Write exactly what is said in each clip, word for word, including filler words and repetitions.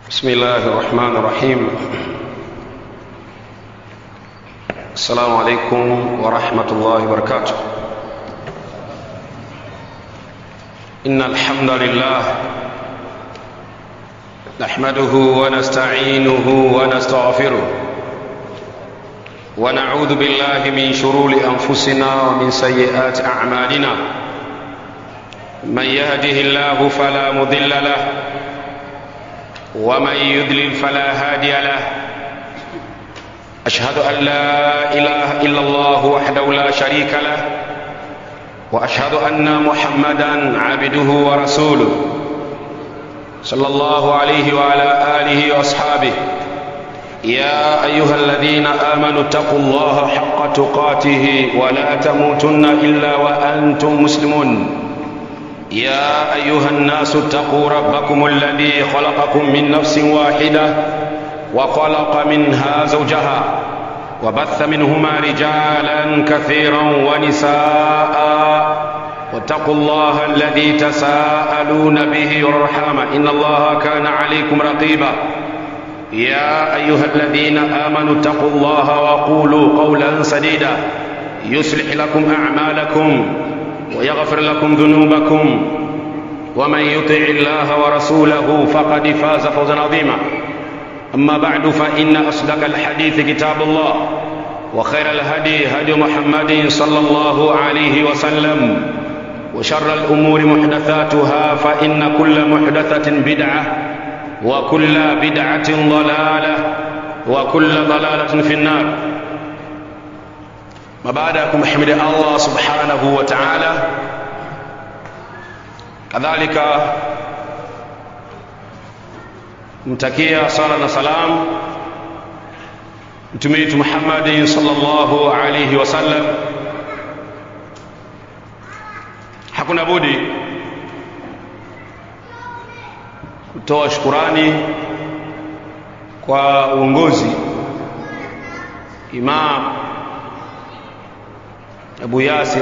بسم الله الرحمن الرحيم. السلام عليكم ورحمة الله وبركاته. إن الحمد لله نحمده ونستعينه ونستغفره ونعوذ بالله من شرور أنفسنا ومن سيئات أعمالنا. من يهده الله فلا مضل له ومن يضلل فلا هادي له. أشهد أن لا إله إلا الله وحده لا شريك له وأشهد أن محمدا عبده ورسوله صلى الله عليه وعلى آله وأصحابه. يا أيها الذين آمنوا اتقوا الله حق تقاته ولا تموتن إلا وأنتم مسلمون. يا أيها الناس اتقوا ربكم الذي خلقكم من نفس واحدة وخلق منها زوجها وبث منهما رجالا كثيرا ونساء واتقوا الله الذي تساءلون به والأرحام إن الله كان عليكم رقيبا. يا أيها الذين آمنوا اتقوا الله وقولوا قولا سديدا يصلح لكم أعمالكم ويغفر لكم ذنوبكم ومن يطع الله ورسوله فقد فاز فوزا عظيما. أما بعد فإن أصدق الحديث كتاب الله وخير الهدي هدي محمد صلى الله عليه وسلم وشر الأمور محدثاتها فإن كل محدثة بدعة وكل بدعة ضلالة وكل ضلالة في النار. مبادئكم حمد الله سبحانه وتعالى. كذلك متكيا صلى سلام متميت محمد صلى الله عليه وسلم. hakuna budi kutoa shukrani kwa uongozi Imam Abu Yasir,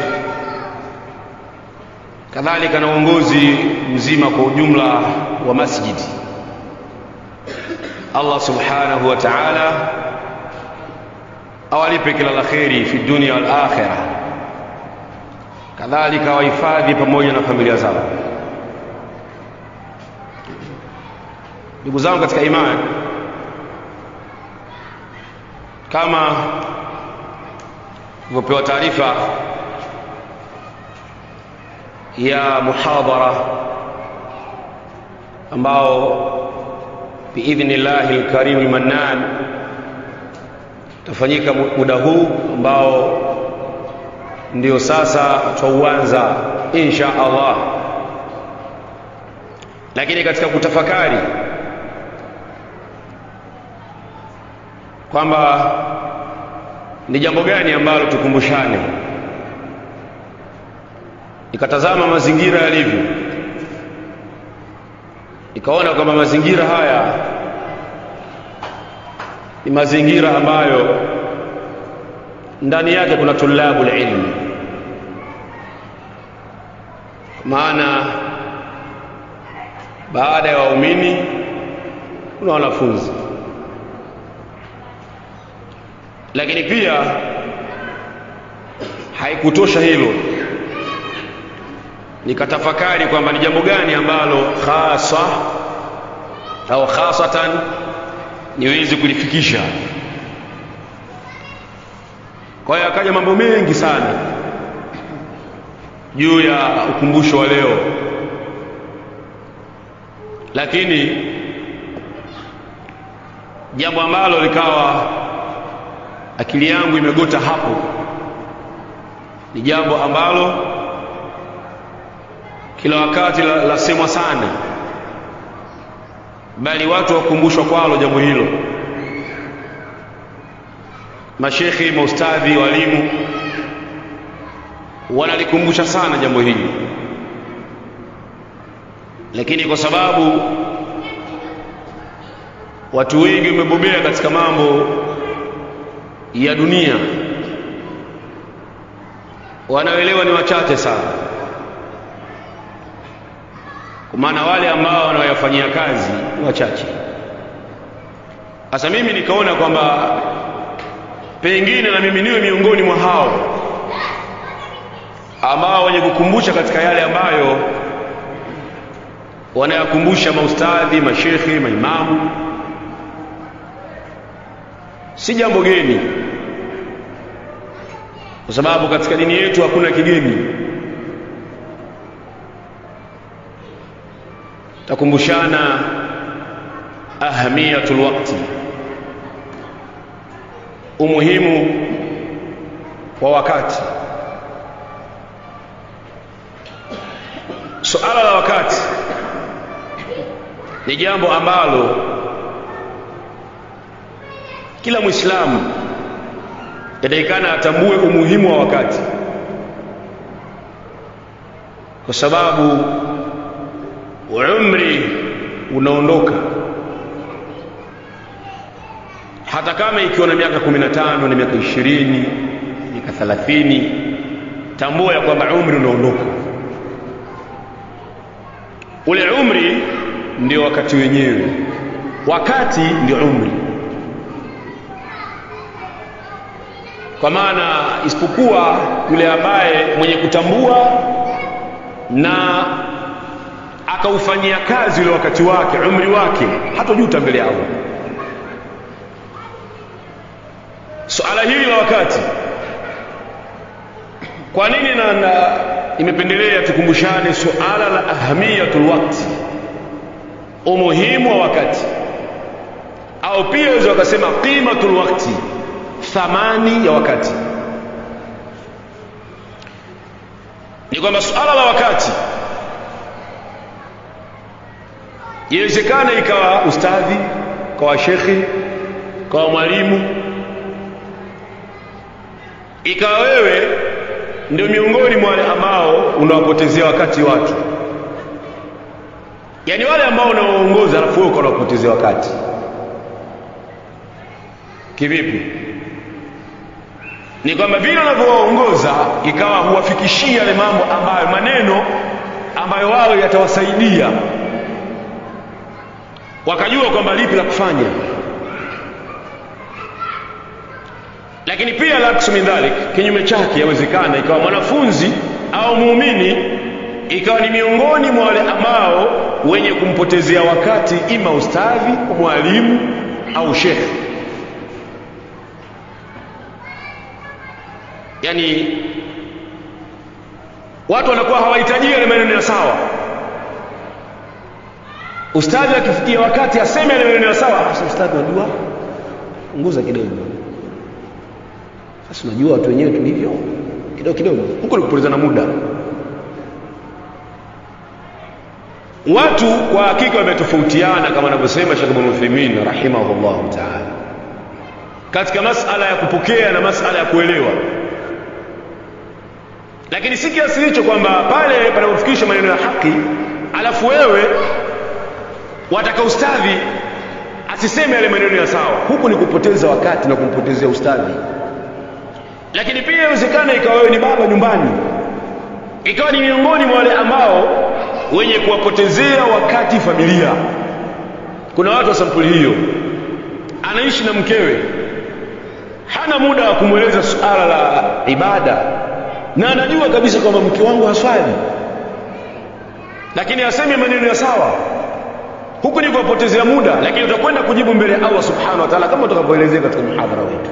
kadhalika na uongozi mzima kwa ujumla wa masjidi. Allah subhanahu wa ta'ala awalipe kila la kheri fi dunia wal akhirah, kadhalika wahifadhi pamoja na familia zao. Ndugu zangu katika imani, kama tulipopewa taarifa ya muhadhara ambao biidhnillahi alkarim almannan tafanyika muda huu ambao ndio sasa tuanza insha Allah. Lakini katika kutafakari kwamba ni jambo gani ambalo tukumbushane, nikatazama mazingira yalivyo, nikaona kwamba mazingira haya ni mazingira ambayo ndani yake kuna tulabu ilmu. Maana baada ya waumini kuna wanafunzi, lakini pia haikutosha hilo, nikatafakari kwamba ni jambo gani ambalo khasa au khasatan niwezi kulifikisha. Kwa hiyo akaja mambo mengi sana juu ya ukumbusho wa leo, lakini jambo ambalo likawa akili yangu imegota hapo ni jambo ambalo kila wakati lasemwa la sana, bali watu wakumbushwa kwalo jambo hilo. Mashekhi, maustadhi, walimu wanalikumbusha sana jambo hili, lakini kwa sababu watu wengi wamebobea katika mambo ya dunia, wanaelewa ni wachache sana. Kwa maana wale ambao wanayofanyia kazi wachache. Sasa mimi nikaona kwamba pengine na mimi niwe miongoni mwa hao ambao wenye kukumbusha katika yale ambayo wanayakumbusha maustadhi, mashekhi, maimamu. Si jambo geni, kwa sababu katika dini yetu hakuna kigeni. Takumbushana ahamiyatul waqti, umuhimu wa wakati. Suala la wakati ni jambo ambalo kila Muislamu yatakikana atambue umuhimu wa wakati, kwa sababu umri unaondoka. Hata kama ikiwa na miaka kumi na tano na miaka ishirini, miaka thelathini, tambua ya kwamba umri unaondoka. Ule umri ndio wakati wenyewe, wakati ndio umri. Kwa maana isipokuwa yule ambaye mwenye kutambua na akaufanyia kazi ule wakati wake, umri wake, hatojuta mbele yao. Suala hili la wakati, kwa nini na, na imependelea tukumbushane suala la ahamiyatul waqti, umuhimu wa wakati, au pia waweza wakasema qimatul waqti, thamani ya wakati. Ni kwamba suala la wakati inawezekana ikawa ustadhi, kwa shekhi, kwa mwalimu, ikawa wewe ndio miongoni mwa wale ambao unawapotezea wakati watu. Yaani wale ambao unawaongoza alafu wewe unawapotezea wakati. Kivipi? Ni kwamba vile unavyowaongoza ikawa huwafikishia yale mambo ambayo, maneno ambayo wao yatawasaidia wakajua kwamba lipi la kufanya. Lakini pia la kusumi dhalik, kinyume chake, yawezekana ikawa mwanafunzi au muumini ikawa ni miongoni mwa wale ambao wenye kumpotezea wakati ima ustadhi, mwalimu au shekhi. Yani watu wanakuwa hawahitaji yale maneno ya sawa. Ustadhi akifikia wakati aseme yale maneno ya sawa, sasa ustadhi unajua punguza kidogo. Sasa unajua watu wenyewe tulivyo kidogo kidogo, huko ni kupotezana muda. Watu kwa hakika wametofautiana kama anavyosema Sheikh Ibn Uthaymeen rahimahullah ta'ala katika masala ya kupokea na masala ya kuelewa. Lakini si kiasi hicho kwamba pale panapofikisha maneno ya haki alafu wewe wataka ustadhi asiseme yale maneno ya sawa, huku ni kupoteza wakati na kumpotezea ustadhi. Lakini pia inawezekana ikawa wewe ni baba nyumbani, ikawa ni miongoni mwa wale ambao wenye kuwapotezea wakati familia. Kuna watu wa sampuli hiyo, anaishi na mkewe, hana muda wa kumweleza suala la ibada, na anajua kabisa kwamba mke wangu haswali, lakini aseme maneno ya sawa, huku ni kuwapotezea muda. Lakini utakwenda kujibu mbele ya Allah subhanahu wa ta'ala kama utakavyoelezea katika muhadhara wetu.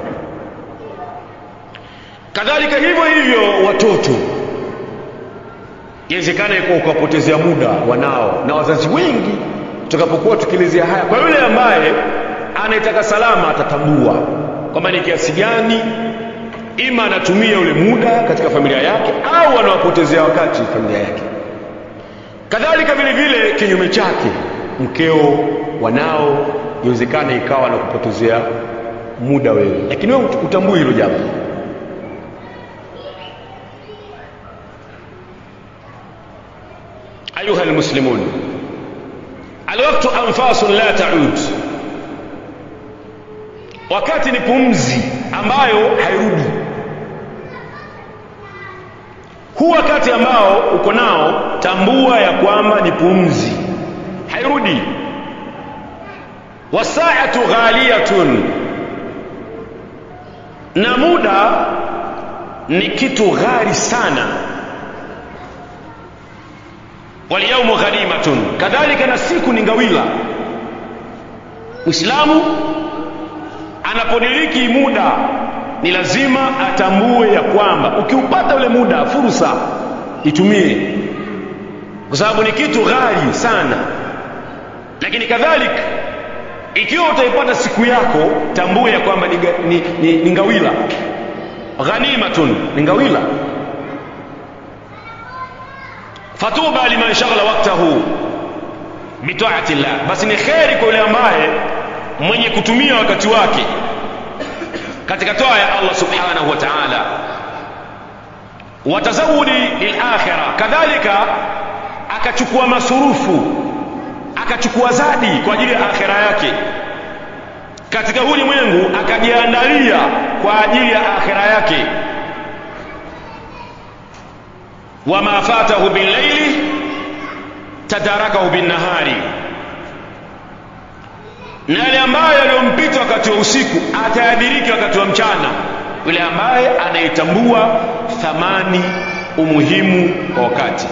Kadhalika hivyo hivyo watoto, inawezekana iko kuwapotezea muda wanao. Na wazazi wengi tutakapokuwa tukielezea haya, kwa yule ambaye anataka salama atatambua kwamba ni kiasi gani ima anatumia ule muda katika familia yake au anawapotezea wakati familia yake. Kadhalika vile vile kinyume chake, mkeo, wanao, inawezekana ikawa na kupotezea muda wewe, lakini wewe utambui hilo jambo. Ayuha almuslimun, alwaqtu anfasun la ta'ud, wakati ni pumzi ambayo hairudi. Huu wakati ambao uko nao, tambua ya kwamba ni pumzi, hairudi. wasaatu ghaliyatun, na muda ni kitu ghali sana. Walyawmu ghanimatun, kadhalika na siku ni ngawila. Muislamu anapodiriki muda ni lazima atambue ya kwamba ukiupata ule muda, fursa, itumie, kwa sababu ni kitu ghali sana. Lakini kadhalika ikiwa utaipata siku yako, tambue ya kwamba ni, ni, ni, ni ngawila. Ghanimatun, ni ngawila. Fatuba liman shaghala waqtahu bitaati Allah, basi ni kheri kwa yule ambaye mwenye kutumia wakati wake katika toa ya Allah subhanahu wa ta'ala. Watazawudi lilakhirah, kadhalika akachukua masurufu, akachukua zadi kwa ajili ya akhira yake katika ulimwengu, akajiandalia kwa ajili ya akhira yake. Wama fatahu bil-layli tadarakahu bin-nahari, na yale ambayo yaliyompita wakati wa usiku atayadiriki wakati wa mchana. Yule ambaye anayetambua thamani, umuhimu wa wakati.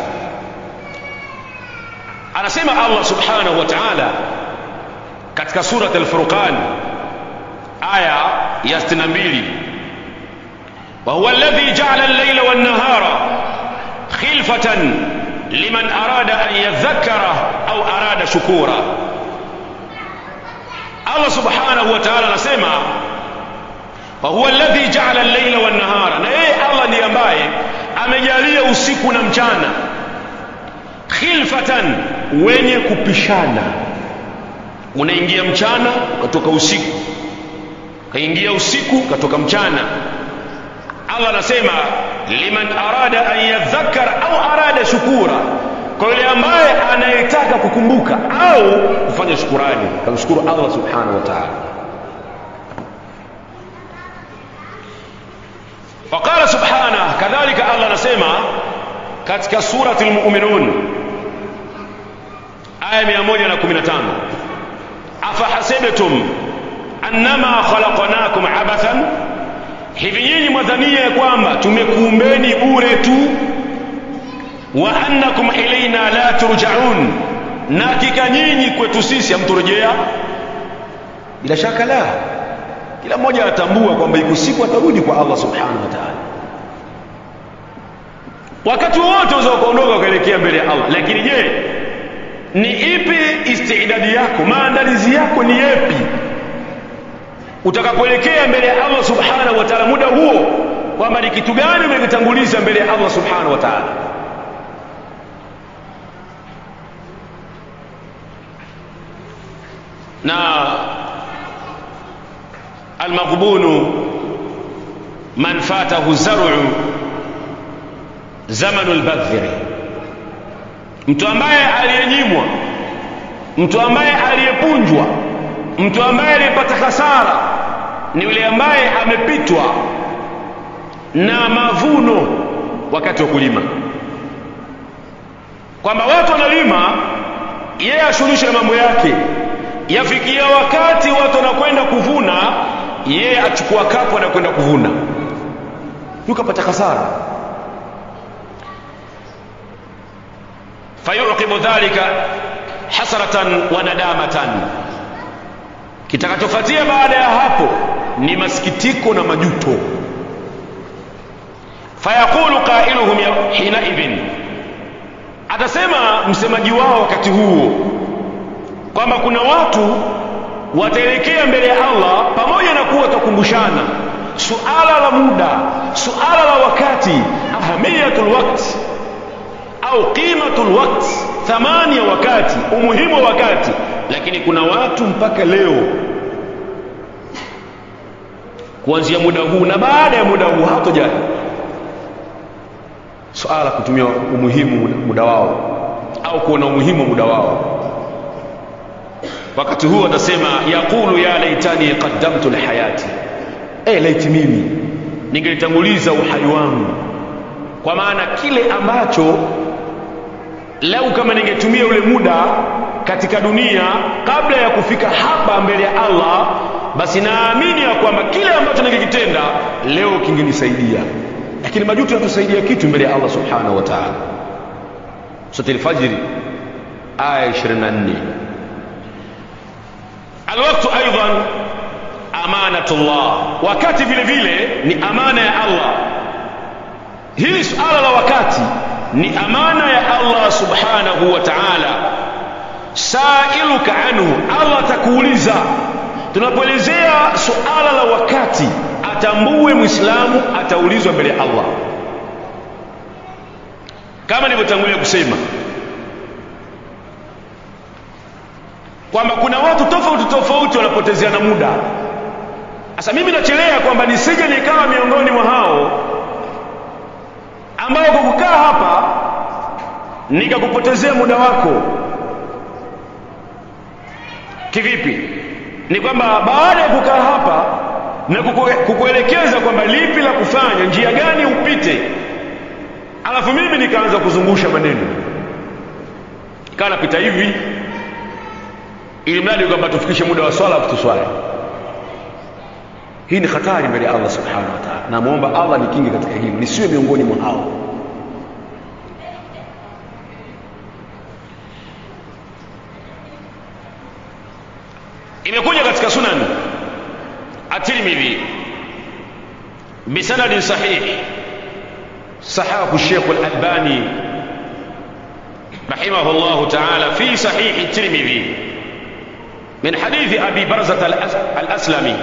Anasema Allah subhanahu wa ta'ala katika surat al-Furqan aya ya sitini na mbili, wa huwa alladhi ja'ala al-layla wan-nahara khilfatan liman arada an yadhakkara au arada shukura. Allah subhanahu wa ta'ala anasema wa huwa alladhi ja'ala al-layla wan-nahara, na yeye Allah ndiye ambaye amejalia usiku na mchana khilfatan, wenye kupishana. Unaingia mchana ukatoka usiku, kaingia usiku katoka mchana. Allah anasema liman arada an yadhakkara au arada shukura, kwa yule ambaye anayetaka kukumbuka au kufanya shukrani, kumshukuru Allah subhanahu wa ta'ala. Waqala subhanahu, kadhalika Allah anasema katika surati al-Mu'minun aya mia moja na kumi na tano, afahasibtum annama khalaqnakum abathan, hivi nyinyi mwadhania kwamba tumekuumbeni bure tu, wa annakum ilaina la turja'un, na hakika nyinyi kwetu sisi hamturejea. Bila shaka la, kila mmoja atambua kwamba iko siku atarudi kwa Allah subhanahu wa ta'ala. Wakati wote unaweza kuondoka ukaelekea mbele ya Allah, lakini je, ni ipi istidadi yako, maandalizi yako ni yapi utakapoelekea mbele ya Allah subhanahu wa ta'ala muda huo, kwamba ni kitu gani umekitanguliza mbele ya Allah subhanahu wa ta'ala. Na almaghbunu man fatahu zar'u zamanul badhri, mtu ambaye aliyenyimwa, mtu ambaye aliyepunjwa, mtu ambaye alipata hasara ni yule ambaye amepitwa na mavuno wakati wa kulima. Kwamba watu wanalima, yeye ashughulishe na mambo yake, yafikia wakati watu wanakwenda kuvuna, yeye achukua kapu na kwenda kuvuna, yukapata hasara. Fayuqibu dhalika hasratan wa nadamatan, kitakachofuatia baada ya hapo ni masikitiko na majuto. Fayaqulu qailuhum hina idhin, atasema msemaji wao wakati huo kwamba kuna watu wataelekea mbele ya Allah, pamoja na kuwa tukumbushana suala la muda, suala la wakati, ahamiyatul waqt au qimatul waqt, thamani ya wakati, umuhimu wa wakati. Lakini kuna watu mpaka leo kuanzia muda huu na baada ya muda huu hatojali suala kutumia umuhimu muda wao au kuona umuhimu wa muda wao. Wakati huo atasema yaqulu ya laitani qaddamtu lihayati, eh laiti mimi ningelitanguliza uhai wangu, kwa maana kile ambacho lau kama ningetumia ule muda katika dunia kabla ya kufika hapa mbele ya Allah, basi naamini ya kwamba kile ambacho nikikitenda leo kingenisaidia, lakini majuto yatusaidia kitu mbele ya Allah subhanahu wa ta'ala. Sura al-Fajr aya ishirini na nne. Alwaqtu aidan amanatullah, wakati vile vile ni amana ya Allah. Hili suala la wakati ni amana ya Allah subhanahu wa ta'ala. Sailuka anhu, Allah atakuuliza. Tunapoelezea suala la wakati, atambue Muislamu ataulizwa mbele ya Allah. Kama nilivyotangulia kusema kwamba kuna watu tofauti tofauti wanapotezeana muda. Sasa mimi nachelea kwamba nisije nikawa miongoni mwa hao ambao kwa kukaa hapa nikakupotezea muda wako. Kivipi? Ni kwamba baada ya kukaa hapa na kukuelekeza kwamba lipi la kufanya, njia gani upite, alafu mimi nikaanza kuzungusha maneno, ikawa napita hivi ili mradi kwamba tufikishe muda wa swala tuswali. Hii ni hatari mbele ya Allah subhanahu wa ta'ala. Na muomba Allah nikinge katika hili, nisiwe miongoni mwa hao. Imekuja katika Sunan At-Tirmidhi bisanad sahih, sahahu Sheikh Al-Albani rahimahullah ta'ala fi sahih At-Tirmidhi min hadith Abi Barzah Al-Aslami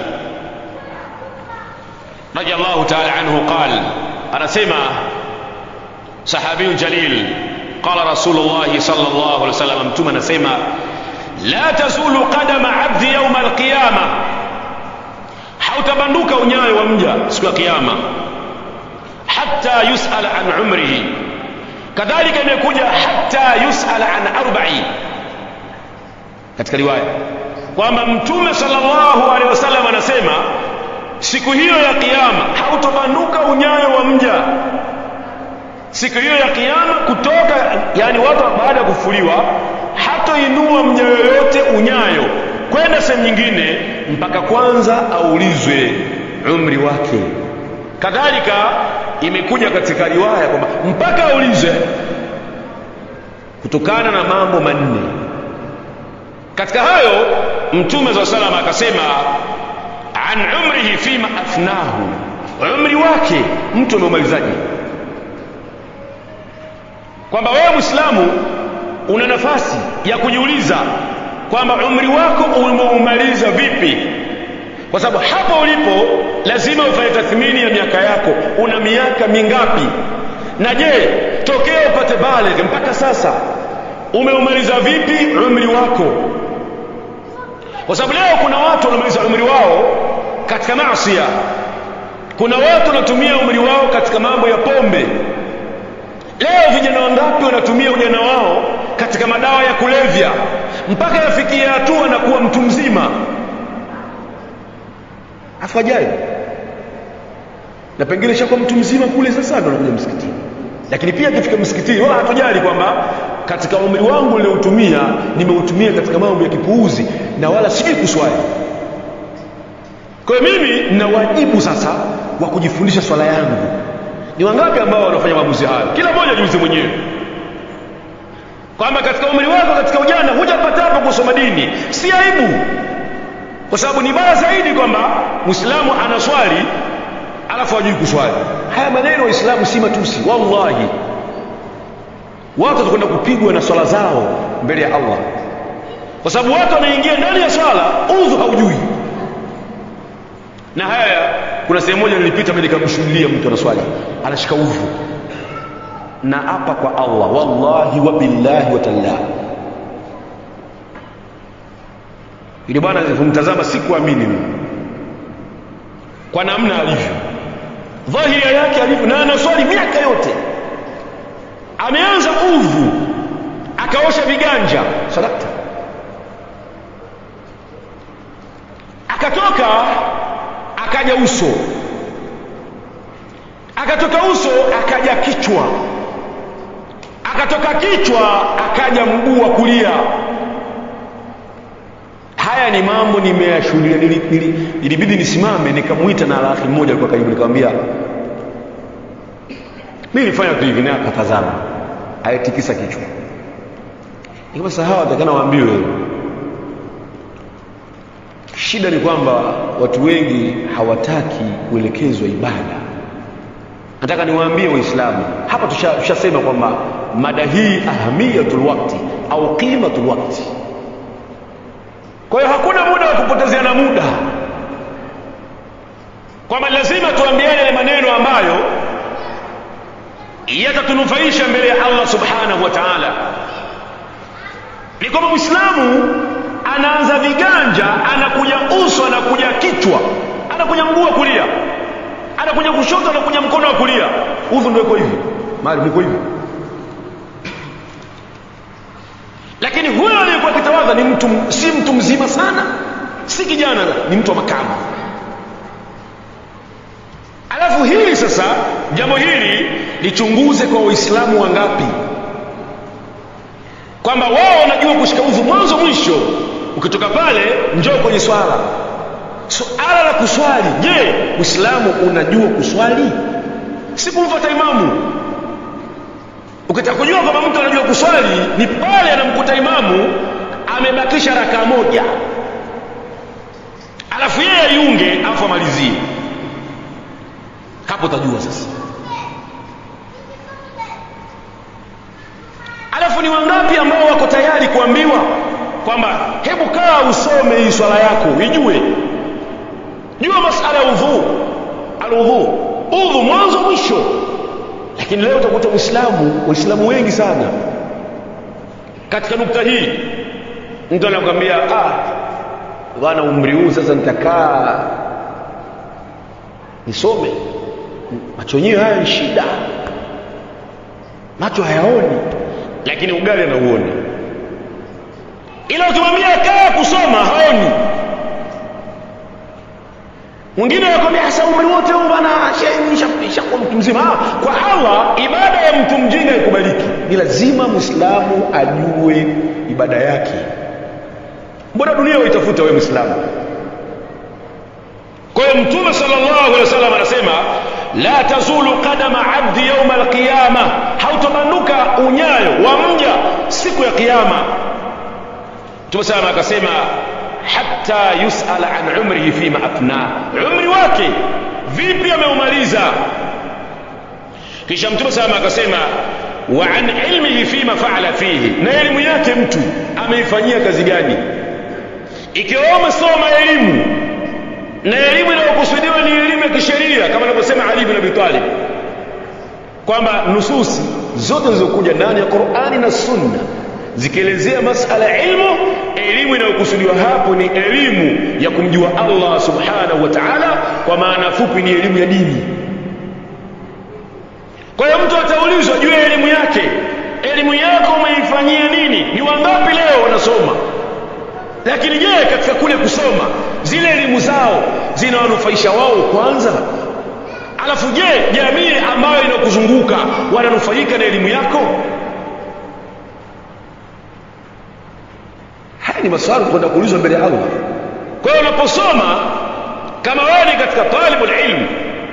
radiyallahu ta'ala anhu qala, anasema sahabi jalil, qala Rasulullah sallallahu alaihi wasallam, mtume anasema la tazulu qadama abdi yawm alqiyama, hautabanduka unyayo wa mja siku ya kiyama, hatta yus'ala an umrihi. Kadhalika imekuja hatta yus'ala an arba'i katika riwaya kwamba mtume sallallahu alaihi wasallam anasema siku hiyo ya kiyama hautabanduka unyayo wa mja siku hiyo ya kiyama kutoka, yani watu baada ya kufuliwa hatoinua mja yoyote unyayo kwenda sehemu nyingine mpaka kwanza aulizwe umri wake. Kadhalika imekuja katika riwaya kwamba mpaka aulizwe kutokana na mambo manne. Katika hayo mtume za salama akasema an umrihi fima afnahu, umri wake mtu ameumalizaje, kwamba wewe Muislamu una nafasi ya kujiuliza kwamba umri wako umeumaliza vipi, kwa sababu hapo ulipo lazima ufanye tathmini ya miaka yako. Una miaka mingapi? Na je, tokea upate baligh mpaka sasa umeumaliza vipi umri wako? Kwa sababu leo kuna watu wanamaliza umri wao katika maasi. Kuna watu wanatumia umri wao katika mambo ya pombe. Leo vijana wangapi wanatumia ujana wao katika madawa ya kulevya mpaka yafikia hatua na kuwa mtu mzima afajaye, na pengine shakuwa mtu mzima kule sasa ndo anakuja msikitini. Lakini pia akifika msikitini wala hatujali kwamba katika umri wangu niliotumia nimeutumia katika mambo ya kipuuzi na wala sijui kuswali. Kwa hiyo mimi nina wajibu sasa wa kujifundisha swala yangu. Ni wangapi ambao wanafanya maamuzi hayo? Kila mmoja ajiulize mwenyewe kwamba katika umri wako, katika ujana hujapata hapo kusoma dini, si aibu, kwa sababu ni baya zaidi kwamba Muislamu anaswali alafu hajui kuswali. Haya maneno Waislamu si matusi, wallahi. Watu watakwenda kupigwa na swala zao mbele ya Allah, kwa sababu watu wanaingia ndani ya swala udhu haujui. Na haya kuna sehemu moja nilipita mimi nikamshuhudia mtu anaswali anashika udhu, na hapa kwa Allah wallahi wa billahi wa ta'ala, yule bwana nilipomtazama sikuamini mimi kwa namna alivyo, dhahiri yake alivyo, na anaswali miaka yote. Ameanza udhu akaosha viganja sadaka, akatoka akaja uso, akatoka uso akaja kichwa, akatoka kichwa akaja mguu wa kulia, haya ni mambo nimeyashuhudia. Ilibidi nisimame nikamuita na alahi mmoja alikuwa karibu, nikamwambia mimi nilifanya kitu hivi, na akatazama ayatikisa kichwa. Nikamwambia sawa, atakana waambiwe. Shida ni kwamba watu wengi hawataki kuelekezwa ibada. Nataka niwaambie Waislamu hapa, tushasema kwamba mada hii ahamiyatul waqti au qimatul waqti. Kwa hiyo hakuna muda wa kupotezeana muda, kwamba lazima tuambiane maneno ambayo yatatunufaisha mbele ya Allah subhanahu wa ta'ala. Ni kwamba Muislamu anaanza viganja, anakuja uso, anakuja kichwa, anakuja mguu wa kulia, anakuja kushoto, anakuja mkono wa kulia. Udhu ndio iko hivi, mali niko hivi. Lakini huyo aliyekuwa kitawadha ni mtu, si mtu mzima sana, si kijana, ni mtu wa makamu. Alafu hili sasa, jambo hili lichunguze kwa Waislamu wangapi, kwamba wao wanajua kushika udhu mwanzo mwisho. Ukitoka pale njoo kwenye swala. Suala la kuswali, je, Uislamu unajua kuswali? Si kumfuata imamu. Ukitaka kujua kama mtu anajua kuswali ni pale anamkuta imamu amebakisha raka moja, alafu yeye ayunge afu amalizie. Hapo utajua sasa. Alafu ni wangapi ambao wako tayari kuambiwa kwamba hebu kaa usome hii swala yako ijue, jua masala ya udhu, al-udhu, udhu mwanzo mwisho. Lakini leo utakuta Uislamu, Waislamu wengi sana katika nukta hii, mtu anakuambia ah bwana, umri huu sasa nitakaa nisome, macho yenyewe haya ni shida, macho hayaoni, lakini ugali anauona. Ila ukimwambia kaa kusoma haoni. Mwingine anakuambia hasa umri wote huu bwana, nishakuwa mtu mzima. Kwa Allah ibada ya mtu mjinga ikubaliki. Ni lazima Muislamu ajue ibada yake. Mbona dunia waitafuta wewe Muislamu? Kwa hiyo Mtume sallallahu alaihi wasallam anasema la tazulu qadama abdi yawm alqiyama, hautobanduka unyayo wa mja siku ya kiyama. Mtume sallallahu akasema hatta yusala an umrihi fima afna, umri wake vipi ameumaliza. Kisha Mtume sallallahu akasema wa an ilmihi fima fa'ala fihi, na elimu yake mtu ameifanyia kazi gani. Ikiwa umesoma elimu na elimu inayokusudiwa ni elimu ya kisheria, kama anavyosema Ali ibn Abi Talib kwamba nususi zote zilizokuja ndani ya Qur'ani na Sunna zikielezea masala ya ilmu, elimu inayokusudiwa hapo ni elimu ya kumjua Allah subhanahu wa ta'ala, kwa maana fupi ni elimu ya dini. Kwa hiyo mtu ataulizwa juu ya elimu yake, elimu yako umeifanyia nini? Ni wangapi leo wanasoma, lakini je, katika kule kusoma zile elimu zao zinawanufaisha wao kwanza? Alafu je, jamii ambayo inakuzunguka wananufaika na elimu yako? Haya ni maswali kwenda kuulizwa mbele ya Allah. Kwa hiyo unaposoma, kama wewe ni katika talibul ilm,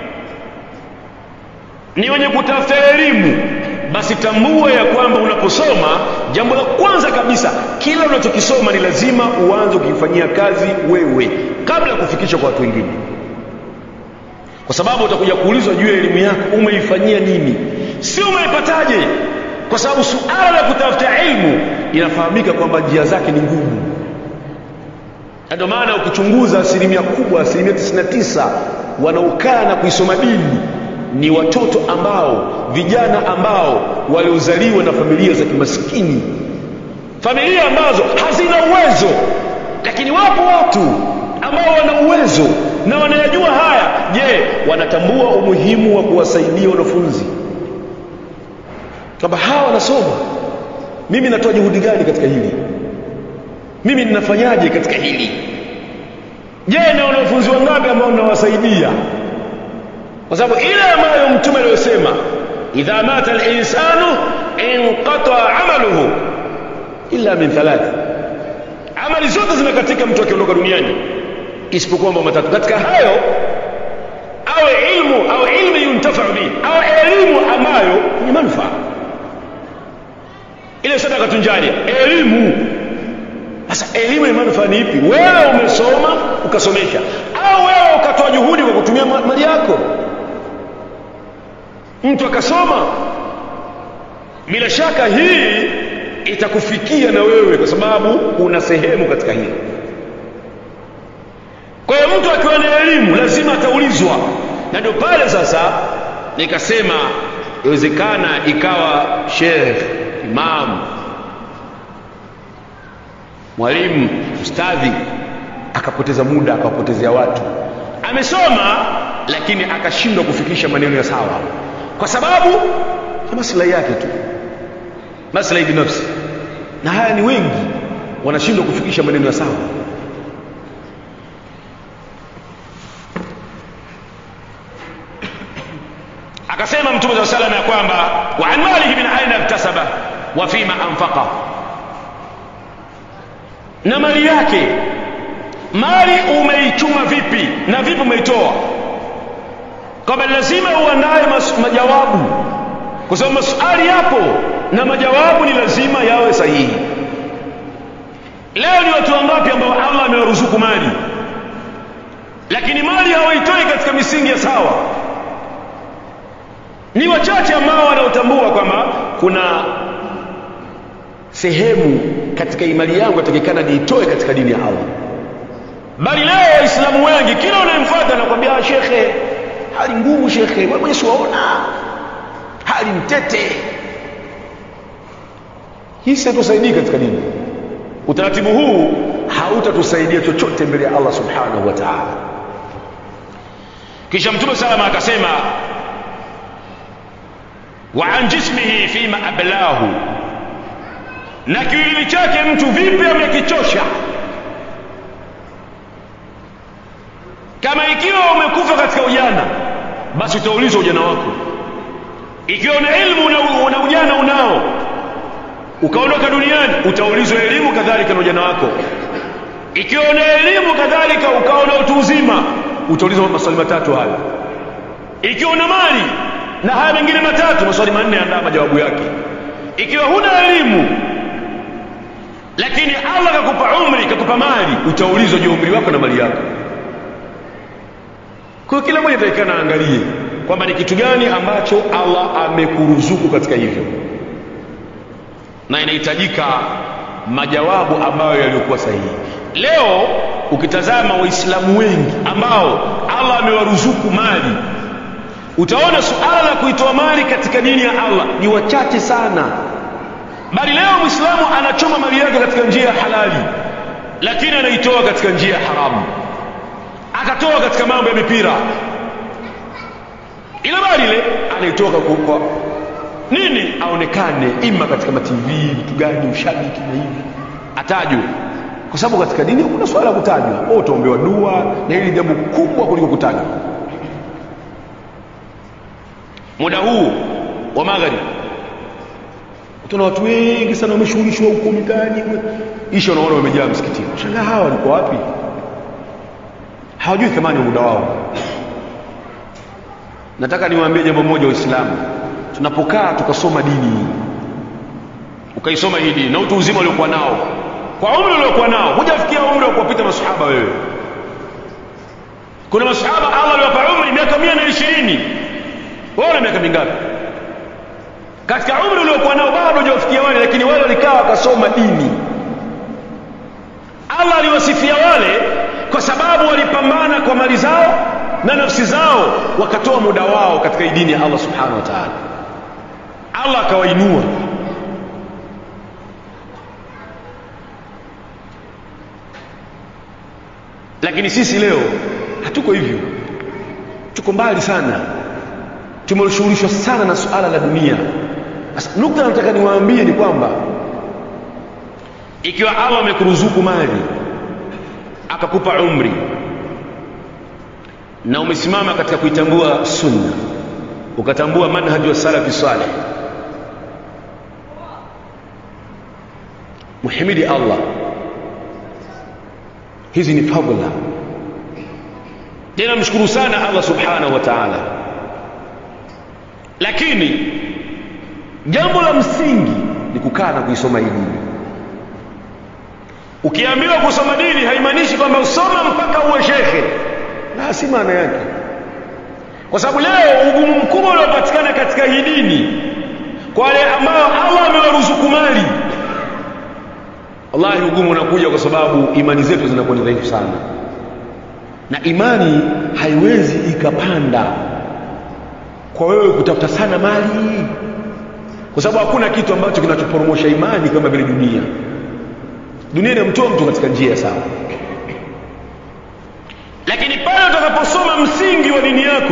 ni wenye kutafuta elimu, basi tambua ya kwamba unaposoma, jambo la kwanza kabisa, kila unachokisoma ni lazima uanze kukifanyia kazi wewe kabla ya kufikisha kwa watu wengine. Kwa sababu utakuja kuulizwa juu ya elimu yako umeifanyia nini, si umeipataje. Kwa sababu suala la kutafuta elimu inafahamika kwamba njia zake ni ngumu. Ndio maana ukichunguza asilimia kubwa, asilimia tisini na tisa wanaokaa na kuisoma dini ni watoto ambao, vijana ambao waliozaliwa na familia za kimaskini, familia ambazo hazina uwezo. Lakini wapo watu ambao wana uwezo na wanayajua haya. Je, wanatambua umuhimu wa kuwasaidia wanafunzi? Kama hawa wanasoma, mimi natoa juhudi gani katika hili? Mimi ninafanyaje katika hili? Je, na wanafunzi wangapi ambao ninawasaidia? Kwa sababu ile ambayo Mtume aliyosema idha mata al-insanu inqata 'amaluhu illa min thalath, amali zote zinakatika mtu akiondoka duniani isipokuwa mambo matatu. Katika hayo awe ilmu au ilmu yuntafa bihi, au elimu ambayo ni manufaa, ile sadaka tunjaria, elimu. Sasa elimu ya manufaa ni ipi? Wewe umesoma ukasomesha, au wewe ukatoa juhudi kwa kutumia mali yako? Mtu akasoma, bila shaka hii itakufikia na wewe kwa sababu una sehemu katika hili. Kwa hiyo mtu akiwa na elimu lazima ataulizwa, na ndio pale sasa nikasema inawezekana ikawa sheikh, imam, mwalimu, ustadhi akapoteza muda, akawapotezea watu. Amesoma lakini akashindwa kufikisha maneno ya sawa kwa sababu ya maslahi yake tu, maslahi binafsi. Na haya ni wengi wanashindwa kufikisha maneno ya sawa. Akasema Mtume صلى الله عليه وسلم ya kwamba wa an malihi min aina iktasaba wa fima anfaqa, na mali yake, mali umeichuma vipi na vipi umeitoa. Kama lazima uandae majawabu, kwa sababu maswali yapo na majawabu ni lazima yawe sahihi. Leo ni watu wangapi ambao Allah amewaruzuku mali lakini mali hawaitoi katika misingi ya sawa? Ni wachache ambao wanaotambua kwamba kuna sehemu katika imani yangu atakikana niitoe katika dini ya Allah. Bali leo waislamu wengi kila unayemfuata anakuambia shekhe, hali ngumu shekhe, wewe mwenyewe unaona hali mtete. Hii sitatusaidia katika dini. Utaratibu huu hautatusaidia chochote mbele ya Allah subhanahu wa ta'ala. Kisha Mtume salama akasema wa an jismihi fima ablahu, na kiwili chake mtu vipi amekichosha. Kama ikiwa umekufa katika ujana, basi utaulizwa ujana wako. Ikiwa una elimu una ujana unao, ukaondoka duniani, utaulizwa elimu kadhalika na ujana wako. Ikiwa una elimu kadhalika ukaona utu uzima, utaulizwa maswali matatu haya. Ikiwa una mali na haya mengine matatu, maswali manne, andaa majawabu yake. Ikiwa huna elimu lakini Allah kakupa umri, kakupa mali, utaulizwa juu umri wako na mali yako. Kwa kila mmoja atakana angalie kwamba ni kitu gani ambacho Allah amekuruzuku katika hivyo, na inahitajika majawabu ambayo yaliokuwa sahihi. Leo ukitazama waislamu wengi ambao Allah amewaruzuku mali, utaona suala la kuitoa mali katika dini ya Allah ni wachache sana. Bali leo Muislamu anachoma mali yake katika njia ya halali, lakini anaitoa katika njia ya haramu. Akatoa katika mambo ya mipira, ile mali ile anaitoa kwa nini? Aonekane ima katika ma T V, vitu gani, ushabiki na hivi, atajwe. Kwa sababu katika dini hakuna swala la kutajwa. Wewe utaombewa dua, na hili jambo kubwa kuliko kutajwa. Muda huu wa magharibi tuna watu wengi sana wameshughulishwa huko mitaani, isha unaona wamejaa msikitini. Shangaa hawa walikuwa wapi? Hawajui thamani ya muda wao. Nataka niwaambie jambo moja Waislamu, tunapokaa tukasoma dini, ukaisoma hii dini na utu uzima uliokuwa nao, kwa umri uliokuwa nao, hujafikia umri wa kuwapita masahaba wewe. Kuna masahaba Allah aliwapa umri miaka mia na ishirini, wewe una miaka mingapi? Katika umri uliokuwa nao bado hujafikia wale, lakini wale walikaa wakasoma dini. Allah aliwasifia wale kwa sababu walipambana kwa mali zao na nafsi zao, wakatoa muda wao katika dini ya Allah subhanahu wa ta'ala. Allah akawainua. Lakini sisi leo hatuko hivyo, tuko mbali sana, tumeshughulishwa sana na suala la dunia. Sasa nukta nataka niwaambie ni kwamba ikiwa Allah amekuruzuku mali, akakupa umri, na umesimama katika kuitambua sunna, ukatambua manhaji wa salafi salih, muhimidi Allah hizi ni fadhila. Tena mshukuru sana Allah subhanahu wa ta'ala. Lakini jambo la msingi ni kukaa na kuisoma hii dini. Ukiambiwa kusoma dini haimaanishi kwamba usoma mpaka uwe shekhe, na si maana yake. Kwa sababu leo ugumu mkubwa unaopatikana katika hii dini kwa wale ambao Allah amewaruzuku mali, wallahi ugumu unakuja kwa sababu imani zetu zinakuwa ni dhaifu sana, na imani haiwezi ikapanda kwa wewe kutafuta sana mali, kwa sababu hakuna kitu ambacho kinachoporomosha imani kama vile dunia. Dunia inamtoa mtu katika njia sawa. Lakini pale utakaposoma msingi wa dini yako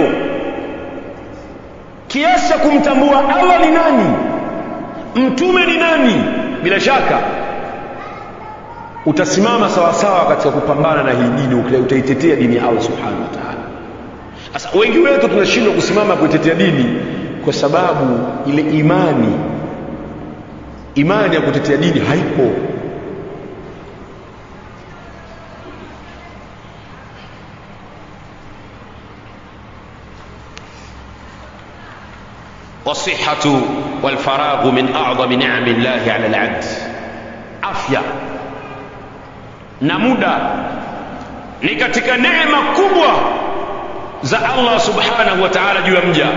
kiasi cha kumtambua Allah ni nani, mtume ni nani, bila shaka utasimama sawa sawa katika kupambana na hii dini, utaitetea dini ya Allah subhanahu wa ta'ala. Sasa wengi wetu tunashindwa kusimama kuitetea dini kwa sababu ile imani imani ya kutetea dini haipo. والصحة والفراغ من أعظم نعم الله على العبد. Afya na muda ni katika neema kubwa za Allah subhanahu wa ta'ala juu ya mja.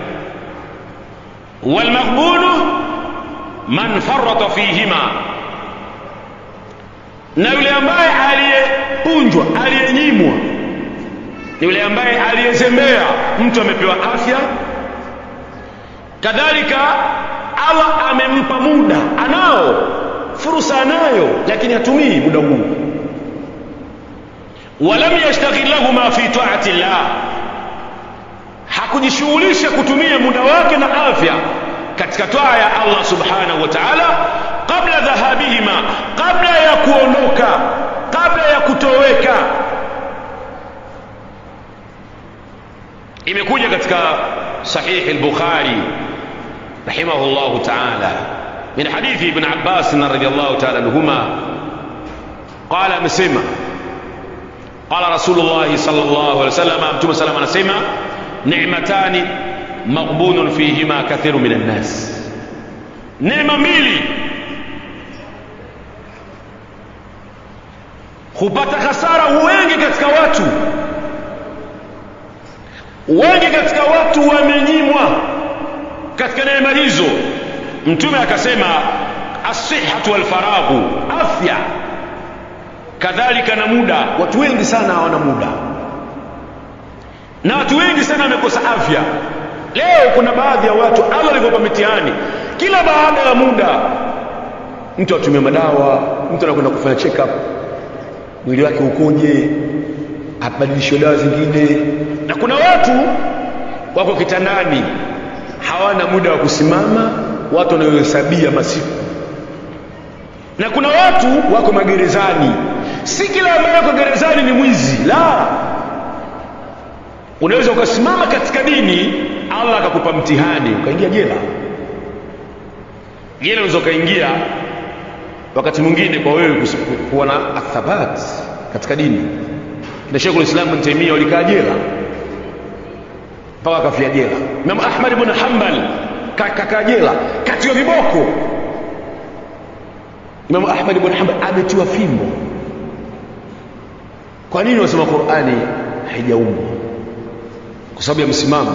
Walmaghbunu man farrata fihima, na yule ambaye aliyepunjwa, aliyenyimwa, yule ambaye aliyezembea. Mtu amepewa afya, kadhalika Allah amempa muda, anao fursa, anayo, lakini hatumii muda huu. Walam yashtaghil lahu ma fi ta'ati Allah, hakujishughulisha kutumia muda wake na afya katika taa ya Allah subhanahu wa ta'ala, kabla dhahabihima, kabla ya kuondoka, kabla ya kutoweka. Imekuja katika sahih al-Bukhari rahimahullahu ta'ala min hadithi ibn Abbas radhiyallahu ta'ala anhuma qala, amesema qala Rasulullah sallallahu alaihi wasallam, Mtume sallallahu anasema ni'matani maghbunun fihima kathiru minan nas, neema mbili hupata hasara wengi katika watu, wengi katika watu wamenyimwa katika neema hizo. Mtume akasema as-sihhatu wal faraghu, afya kadhalika na muda. Watu wengi sana hawana muda, na watu wengi sana wamekosa afya. Leo kuna baadhi ya watu Allah alivyowapa mitihani, kila baada ya muda mtu atumia madawa, mtu anakwenda kufanya check up, mwili wake ukoje, abadilishwe dawa zingine. Na kuna watu wako kitandani, hawana muda wa kusimama, watu wanaohesabia masiku. Na kuna watu wako magerezani. Si kila ambaye yuko gerezani ni mwizi, la. Unaweza ukasimama katika dini, Allah akakupa mtihani, ukaingia jela. Jela unaweza ukaingia wakati mwingine kwa wewe kuwa na athabat katika dini. Na Sheikh al-Islam Ibn Taymiyyah alikaa jela mpaka akafia jela. Imam Ahmad ibn Hanbal kakaa jela, katiwa viboko. Imam Ahmad ibn Hanbal ametiwa fimbo. Kwa nini wasema Qur'ani haijaumbwa? Kwa sababu ya msimamo.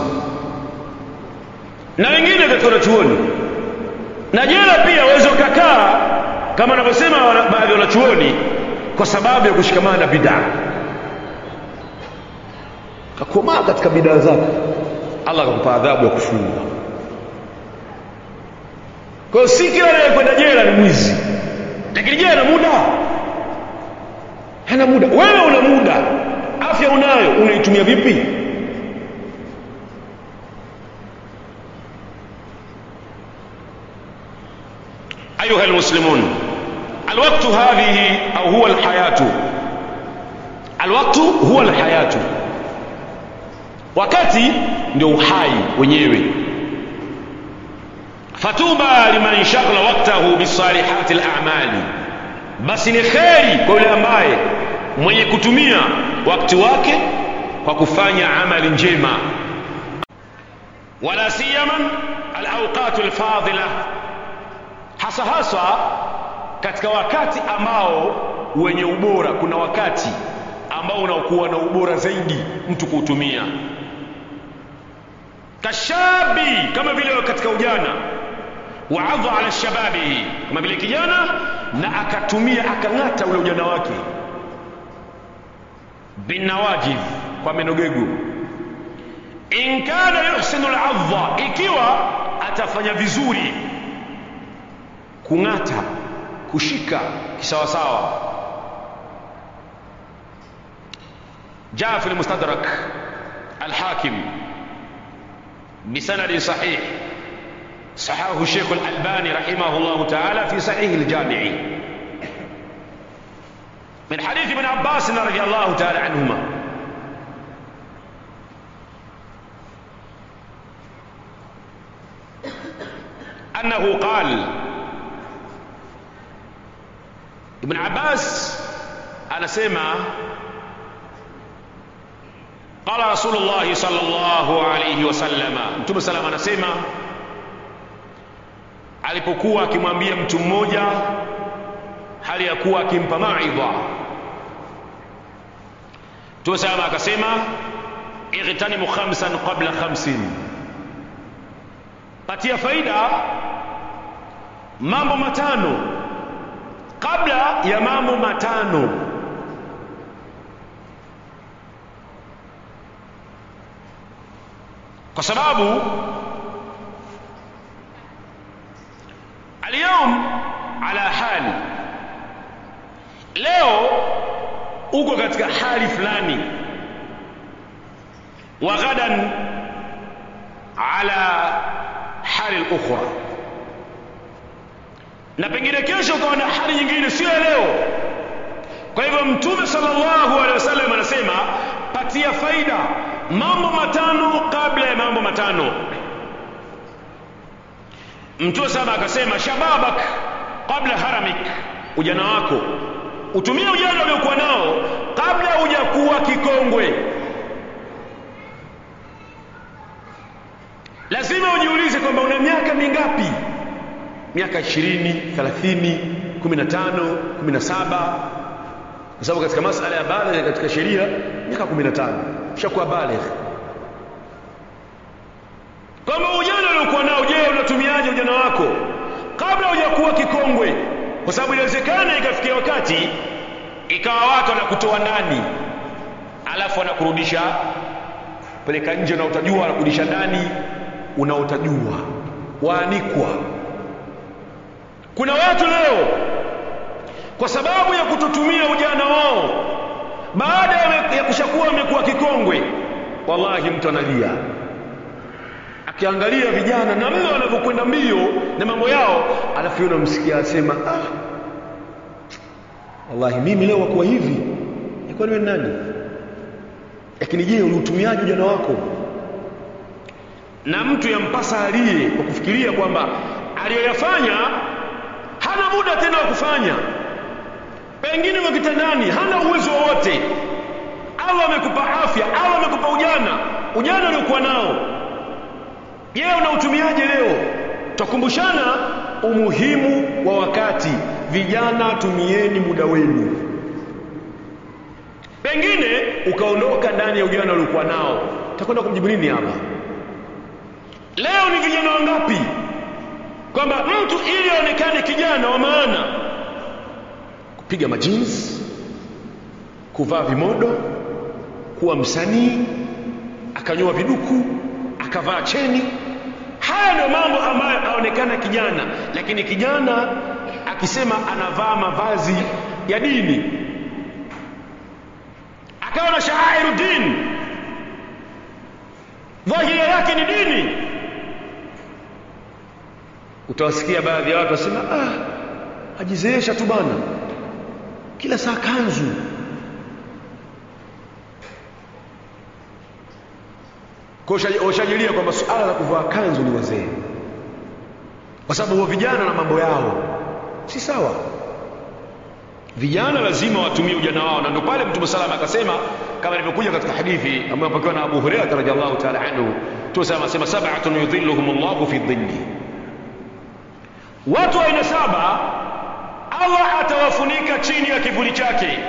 Na wengine katika wanachuoni, na jela pia waweza kukaa kama anavyosema baadhi ya wanachuoni, kwa sababu ya kushikamana na bid'a. Kakomaa katika bid'a zako, Allah akakupa adhabu ya kufungwa. Kwa hiyo si kila anayekwenda jela ni mwizi, lakini jela na muda, hana muda. Wewe una muda, afya unayo, unaitumia vipi? أيها المسلمون، الوقت هذه أو هو الحياة، الوقت هو الحياة. wakati ndio uhai wenyewe. Fatuba liman shaghala waqtahu bisalihati al-a'mali, basi ni kheri kwa yule ambaye mwenye kutumia wakati wake kwa kufanya amali njema, wala siyama al-awqat al-fadila, hasa hasa katika wakati ambao wenye ubora. Kuna wakati ambao unakuwa na ubora zaidi mtu kuutumia, kashabi, kama vile katika ujana, wa'adha ala shababi, kama vile kijana na akatumia akang'ata ule ujana wake, binawajib, kwa menogego. In kana yuhsinu al-'adha, ikiwa atafanya vizuri kung'ata, kushika kisawasawa. Jaa fi al-mustadrak al-hakim bisanad sahih, sahahu Sheikh al-Albani rahimahullah ta'ala fi sahih al-jami' min hadith ibn Abbas radiyallahu ta'ala anhuma أنه قال. ابن عباس anasema قال رسول الله صلى الله عليه وسلم, Mtume salama anasema alipokuwa akimwambia mtu mmoja hali ya kuwa akimpa maidha, Mtume salama akasema ightanimu khamsan qabla khamsin, patia faida mambo matano kabla ya mambo matano. Kwa sababu اليوم ala hali, leo uko katika hali fulani, wa ghadan ala hali ukhra, na pengine kesho ukawa na hali nyingine, sio leo. Kwa hivyo Mtume sallallahu alaihi wasallam anasema patia faida mambo matano kabla ya mambo matano. Mtume sama akasema shababak kabla haramik, ujana wako utumie ujana uliokuwa nao kabla hujakuwa kikongwe. Lazima ujiulize kwamba una miaka mingapi, miaka ishirini, thelathini, kumi na tano, kumi na saba, kwa sababu katika masala ya baligh katika sheria miaka kumi na tano ushakuwa baligh. Kama ujana uliokuwa nao, je, unatumiaje ujana wako kabla hujakuwa kikongwe? Kwa sababu inawezekana ikafikia wakati ikawa watu wanakutoa ndani alafu wanakurudisha peleka nje, na utajua wanakurudisha ndani, unaotajua waanikwa. Kuna watu leo kwa sababu ya kutotumia ujana wao baada ya kushakuwa wamekuwa kikongwe, wallahi mtu analia akiangalia vijana na mno wanavyokwenda mbio na mambo yao, alafu yule msikia asema ah, wallahi mimi leo kwa hivi ilikuwa ni nani? Lakini je, uliutumiaje ujana wako? Na mtu yampasa alie kwa kufikiria kwamba aliyoyafanya hana muda tena wa kufanya, pengine kwa kitandani hana uwezo wowote. Allah amekupa afya, Allah amekupa ujana, ujana uliokuwa nao, je, unautumiaje leo? Tukumbushana umuhimu wa wakati. Vijana, tumieni muda wenu. Pengine ukaondoka ndani ya ujana uliokuwa nao, utakwenda kumjibu nini hapa? Leo ni vijana wangapi kwamba mtu ili aonekane kijana wa maana, kupiga majins, kuvaa vimodo, kuwa msanii, akanyoa viduku, akavaa cheni. Haya ndio mambo ambayo aonekana kijana. Lakini kijana akisema anavaa mavazi ya dini, akawa na sha'airu din, dhahiri yake ni dini, utawasikia baadhi ya watu wasema ah, ajizeesha tu bana, kila saa kanzu. Kwa ushajilia kwamba suala la kuvaa kanzu ni wazee, kwa sababu huwa vijana na mambo yao si sawa. Vijana lazima watumie ujana wao, na ndio pale Mtume salama akasema kama ilivyokuja katika hadithi ambayo ipokewa na Abu Hurairah radhiyallahu ta'ala anhu, tusema asema sab'atun yudhilluhumullahu fi dhilli, watu aina saba Allah atawafunika chini ya kivuli chake,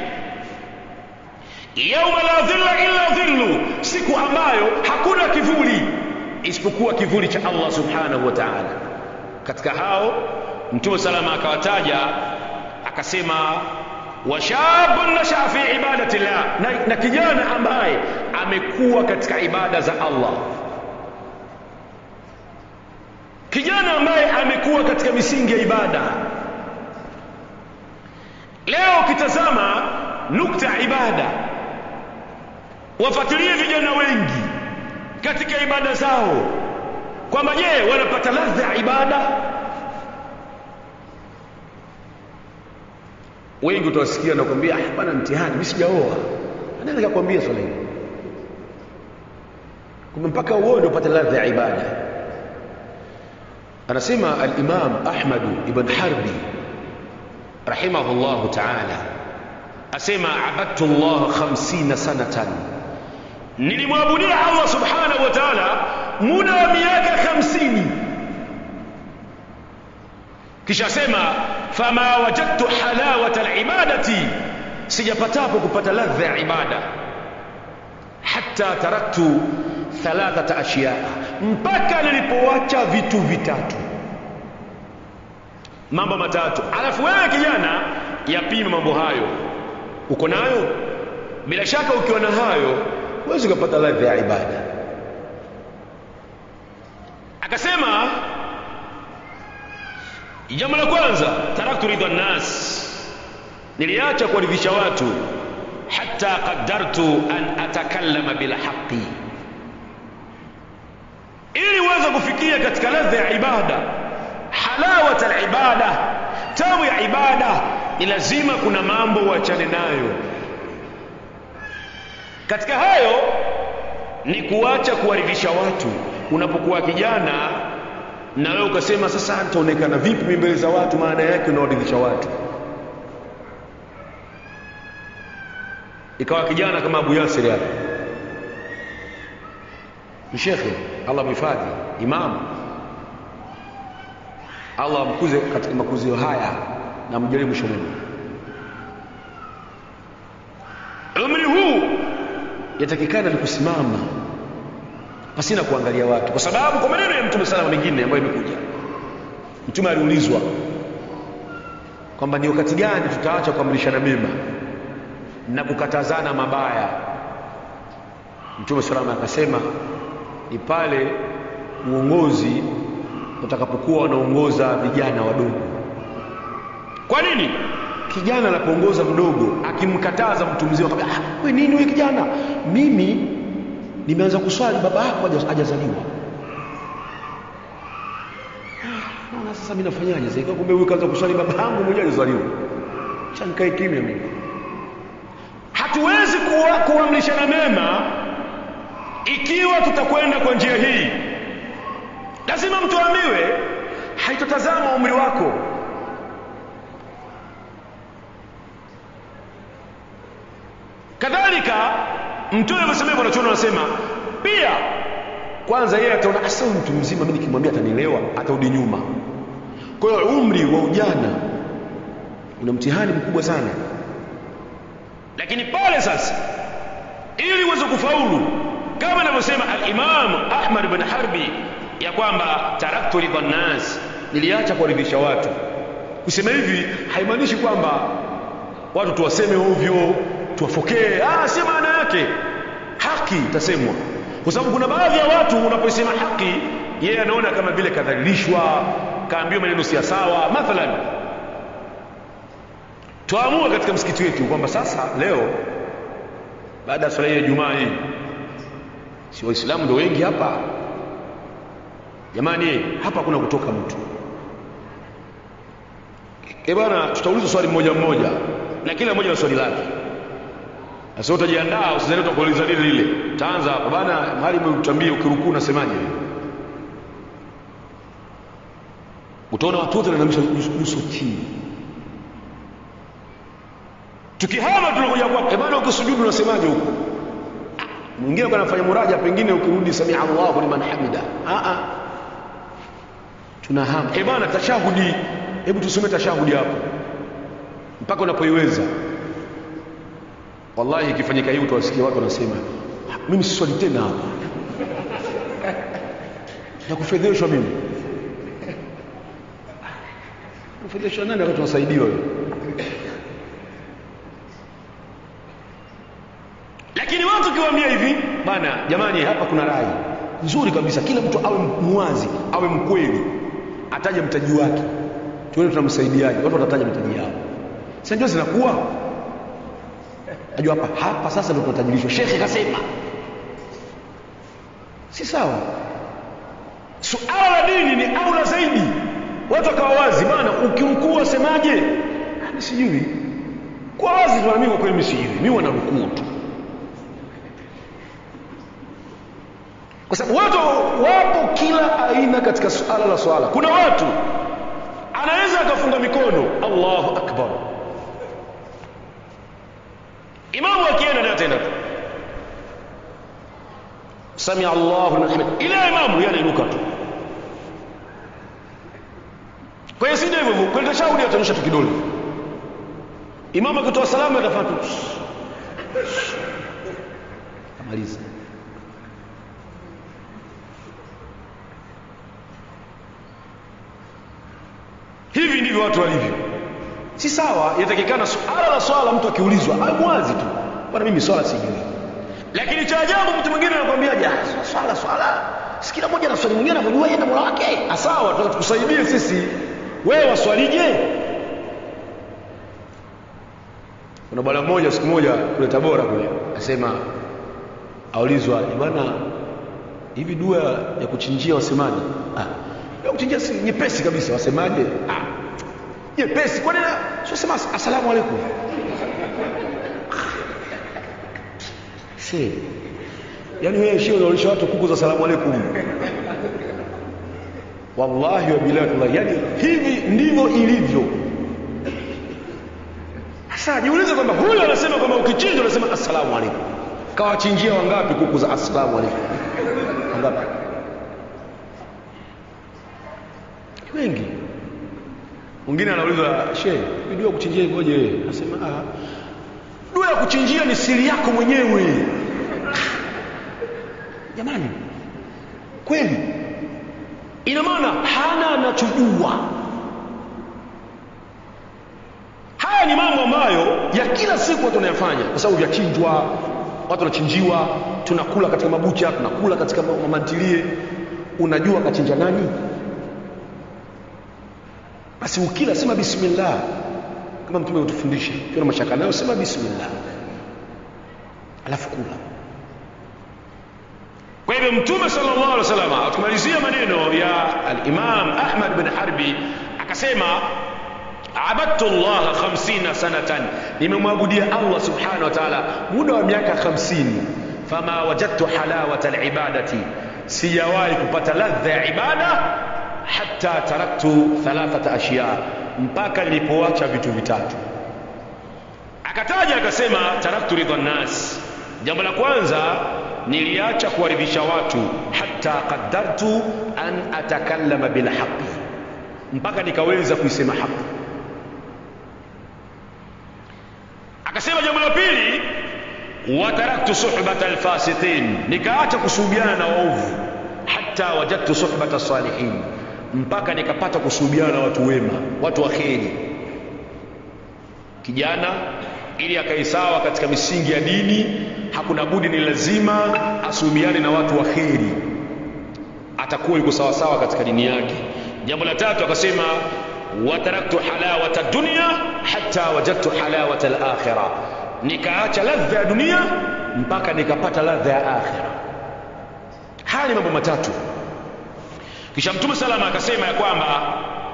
yauma la dhilla illa dhillu, siku ambayo hakuna kivuli isipokuwa kivuli cha Allah subhanahu wa ta'ala. Katika hao Mtume salama akawataja akasema washabun nasha fi ibadati llah, na, na kijana ambaye amekuwa katika ibada za Allah, kijana ambaye amekuwa katika misingi ya ibada. Leo ukitazama nukta ya ibada, wafuatilie vijana wengi katika ibada zao, kwamba je, wanapata ladha ya ibada? Wengi utawasikia na kuambia ah bana, mtihani mimi sijaoa. Anaweza kukwambia swala hili kumbe mpaka uoe ndio upate ladha ya ibada. Anasema al-Imam Ahmad ibn Harbi rahimahullah ta'ala, asema abadtu Allah khamsina sanatan, nilimwabudia Allah subhanahu wa ta'ala muda wa miaka hamsini. Kisha sema fama wajadtu halawata al-ibadati, sijapatapo kupata ladha ya ibada, hatta taraktu thalathata ashiya, mpaka nilipoacha vitu vitatu, mambo matatu. Alafu wewe kijana yapime mambo hayo, uko nayo? Bila shaka ukiwa na hayo huwezi kupata ladha ya ibada. Akasema jambo la kwanza, taraktu ridha nas, niliacha kuridhisha watu, hatta qaddartu an atakallama bil haqqi, ili uweze kufikia katika ladha ya ibada, halawat al ibada, tamu ya ibada, ni lazima kuna mambo uachane nayo. Katika hayo ni kuacha kuwaridhisha watu. Unapokuwa kijana na wewe ukasema sasa nitaonekana vipi mbele za watu, maana yake unawaridhisha watu. Ikawa kijana kama Abu Yasir hapa, mshekhe Allah mhifadhi, imam Allah mkuze katika makuzio haya na mjalie mwisho mwema. Umri huu yatakikana ni kusimama pasina kuangalia watu, kwa sababu kwa maneno ya Mtume sallallahu alayhi wasallam mengine ambayo imekuja, Mtume aliulizwa kwamba ni wakati gani tutaacha kuamrishana mema na kukatazana mabaya. Mtume sallallahu alayhi wasallam akasema ni pale uongozi utakapokuwa unaongoza vijana wadogo. Kwa nini? Kijana anapoongoza mdogo akimkataza mtu mzima, akamwambia ah, wewe nini wewe kijana, mimi nimeanza kuswali, baba yako hajazaliwa. Naona sasa mimi nafanyaje sasa? Kumbe wewe kaanza kuswali, baba yangu mmoja hajazaliwa. Acha nikae kimya mimi. Hatuwezi kuamrishana mema ikiwa tutakwenda kwa njia hii. Lazima mtu aambiwe, haitotazama umri wako. Kadhalika Mtume anasema, wanachuoni wanasema pia, kwanza yeye ataona asa mtu mzima, mimi nikimwambia atanielewa, atarudi nyuma. Kwa hiyo umri wa ujana una mtihani mkubwa sana. Lakini pale sasa, ili uweze kufaulu, kama anavyosema al-Imam Ahmad ibn Harbi ya kwamba taraktu ridha nas, niliacha kuridhisha watu. Kusema hivi haimaanishi kwamba watu tuwaseme ovyo, tuwafokee. Ah, si maana yake. Haki itasemwa, kwa sababu kuna baadhi ya watu unaposema haki, yeye anaona kama vile kadhalilishwa, kaambiwa maneno si sawa. Mathalan, tuamua katika msikiti wetu kwamba sasa leo baada ya swala ya Ijumaa hii, si waislamu ndio wengi hapa jamani, hapa kuna kutoka mtu. Eh bwana, tutauliza swali mmoja mmoja na kila mmoja na swali lake. Sasa utajiandaa, usizani utakuuliza lile lile. Taanza hapa bwana, mahali mtambie ukirukuu unasemaje? Utaona watu wote wanainamisha uso chini. Tukihama tunakuja kwa bwana, ukisujudu unasemaje huko? Mwingine anafanya muraja, pengine ukirudi samia Allahu liman hamida. A a tunahama eh bwana, tashahudi, hebu tusome tashahudi hapo mpaka unapoiweza. Wallahi ikifanyika hiyo utawasikia watu wanasema mimi si swali tena hapa na kufedheshwa mimi. Kufedheshwa nani wakati tunasaidiwa wewe? Lakini watu kiwaambia hivi bana, jamani hapa kuna rai nzuri kabisa, kila mtu awe muwazi, awe mkweli, ataje mtaji wake, tuone tunamsaidiaje. Watu watataja mtaji yao, sasa ndio zinakuwa ajua hapa hapa sasa ndio tunatajirishwa, shekhe kasema. Si sawa. Suala la dini ni aula zaidi watu wakawa wazi bana. Ukirukuu semaje? Mimi sijui. Kwa wazi tu, mimi kwa kweli mimi sijui, mimi wana rukuu tu, kwa sababu watu wapo kila aina katika suala la swala. Kuna watu anaweza akafunga mikono Allahu akbar, imamu akienda na tena samia Allahu liman hamid, ila imamu yana inuka tu. Kwa hiyo si ndivyo hivyo, kwa tashahudi atanyosha tu kidole, imamu akitoa salamu atafanya amaliza. Hivi ndivyo watu walivyo. Si sawa. Yatakikana suala la swala mtu akiulizwa awe mwazi tu, bwana mimi swala sijui. Lakini cha ajabu mtu mwingine anakuambia ja swala swala, si kila mmoja na swali, mwingine anajua yeye na Mola wake. Asawa, tukusaidie sisi, wewe waswalije? Kuna bwana mmoja siku moja kule Tabora kule asema, aulizwa bwana, hivi dua ya kuchinjia wasemaje? Ah, ya kuchinjia si nyepesi kabisa, wasemaje? Ah, nyepesi. Kwa nini sio sema asalamu alaykum? Si yani wewe shio unaolisha watu kuku za salamu alaykum? Wallahi wa billahi, yani hivi ndivyo ilivyo. Sasa jiulize kwamba huyu anasema kwamba ukichinja unasema assalamu alaykum, kawachinjia wangapi kuku za assalamu alaykum? Wangapi? Wengi. Mwingine anaulizwa, shehe, dua ya kuchinjia ikoje wewe? Anasema ah, dua ya kuchinjia ni siri yako mwenyewe. Jamani, kweli ina maana hana anachojua. Haya ni mambo ambayo ya kila siku watu wanayafanya, kwa sababu vyachinjwa, watu wanachinjiwa, tunakula katika mabucha, tunakula katika mamantilie. Unajua kachinja nani? Basi ukila sema bismillah, kama Mtume utufundisha, ukiwa na mashaka nayo sema bismillah, alafu kula. Kwa hivyo Mtume sallallahu alaihi wasallam atumalizia maneno ya al-Imam Ahmad bin Harbi akasema, abadtu Allah khamsina sanatan, nimemwabudia Allah subhanahu wa ta'ala muda wa miaka hamsini. Fama wajadtu halawata al-ibadati, sijawahi kupata ladha ya ibada, hatta taraktu thalathata ashiya, mpaka nilipoacha vitu vitatu. Akataja akasema, taraktu ridhan nas, jambo la kwanza niliacha kuwaridhisha watu, hatta qaddartu an atakallama bil haqqi, mpaka nikaweza kuisema haki. Akasema jambo la pili, wa taraktu suhbata alfasiqin, nikaacha kusuhubiana na waovu, hatta wajadtu suhbata salihin, mpaka nikapata kusuhubiana na watu wema, watu waheri. Kijana ili akaisawa katika misingi ya dini, hakuna budi, ni lazima asuhubiane na watu waheri, atakuwa yuko sawa sawa katika dini yake. Jambo la tatu akasema, wa taraktu halawata dunya hatta wajadtu halawata al-akhirah, nikaacha ladha ya dunia mpaka nikapata ladha ya akhirah. Haya ni mambo matatu. Kisha Mtume salama akasema ya kwamba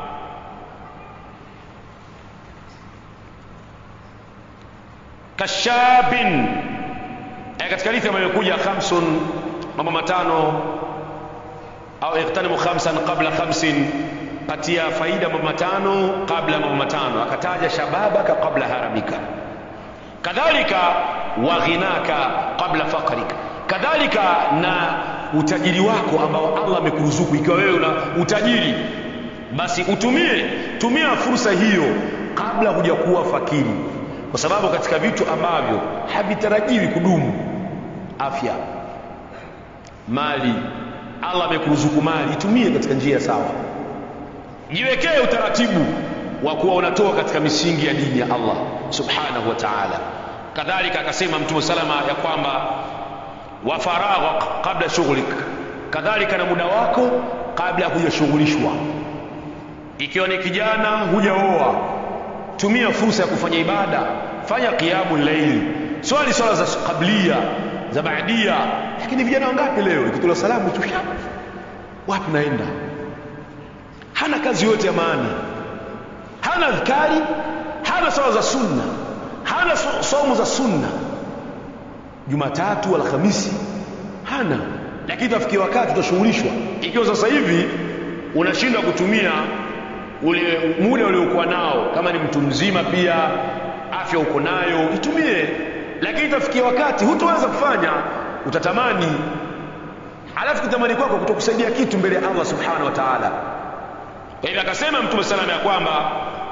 kashabin, katika hadithi ambayo imekuja khamsun, mambo matano, au iqtanimu khamsan qabla khamsin, patia faida mambo matano kabla mambo matano. Akataja shababaka qabla haramika, kadhalika wa ghinaka qabla faqrika, kadhalika na utajiri wako ambao Allah amekuruzuku. Ikiwa wewe una utajiri, basi utumie tumia fursa hiyo kabla hujakuwa fakiri, kwa sababu katika vitu ambavyo havitarajiwi kudumu, afya, mali, Allah amekuruzuku mali, itumie katika njia sawa. Jiwekee utaratibu wa kuwa unatoa katika misingi ya dini ya Allah subhanahu wa ta'ala. Kadhalika akasema Mtume salama ya kwamba wa faragha kabla shughlik, kadhalika na muda wako kabla hujashughulishwa. Ikiwa ni kijana hujaoa, tumia fursa ya kufanya ibada, fanya qiyamul layl, swali swala za kablia za baadia. Lakini vijana wangapi leo ikitoa salamu tu wapi naenda, hana kazi yote ya maana, hana dhikari, hana swala za sunna, hana saumu za sunna, Jumatatu Alhamisi hana. Lakini tafikia wakati utashughulishwa. Ikiwa sasa hivi unashindwa kutumia ule muda uliokuwa nao, kama ni mtu mzima pia afya uko nayo, itumie. Lakini tafikia wakati hutoweza kufanya, utatamani, alafu kutamani kwako kutokusaidia kitu mbele ya Allah subhanahu wa ta'ala. Kwa hivyo akasema Mtume sallallahu alayhi wasallam ya kwamba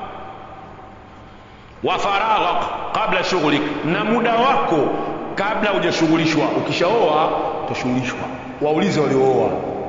wa faragha kabla shughlik, na muda wako kabla hujashughulishwa. Ukishaoa utashughulishwa. Waulize waliooa.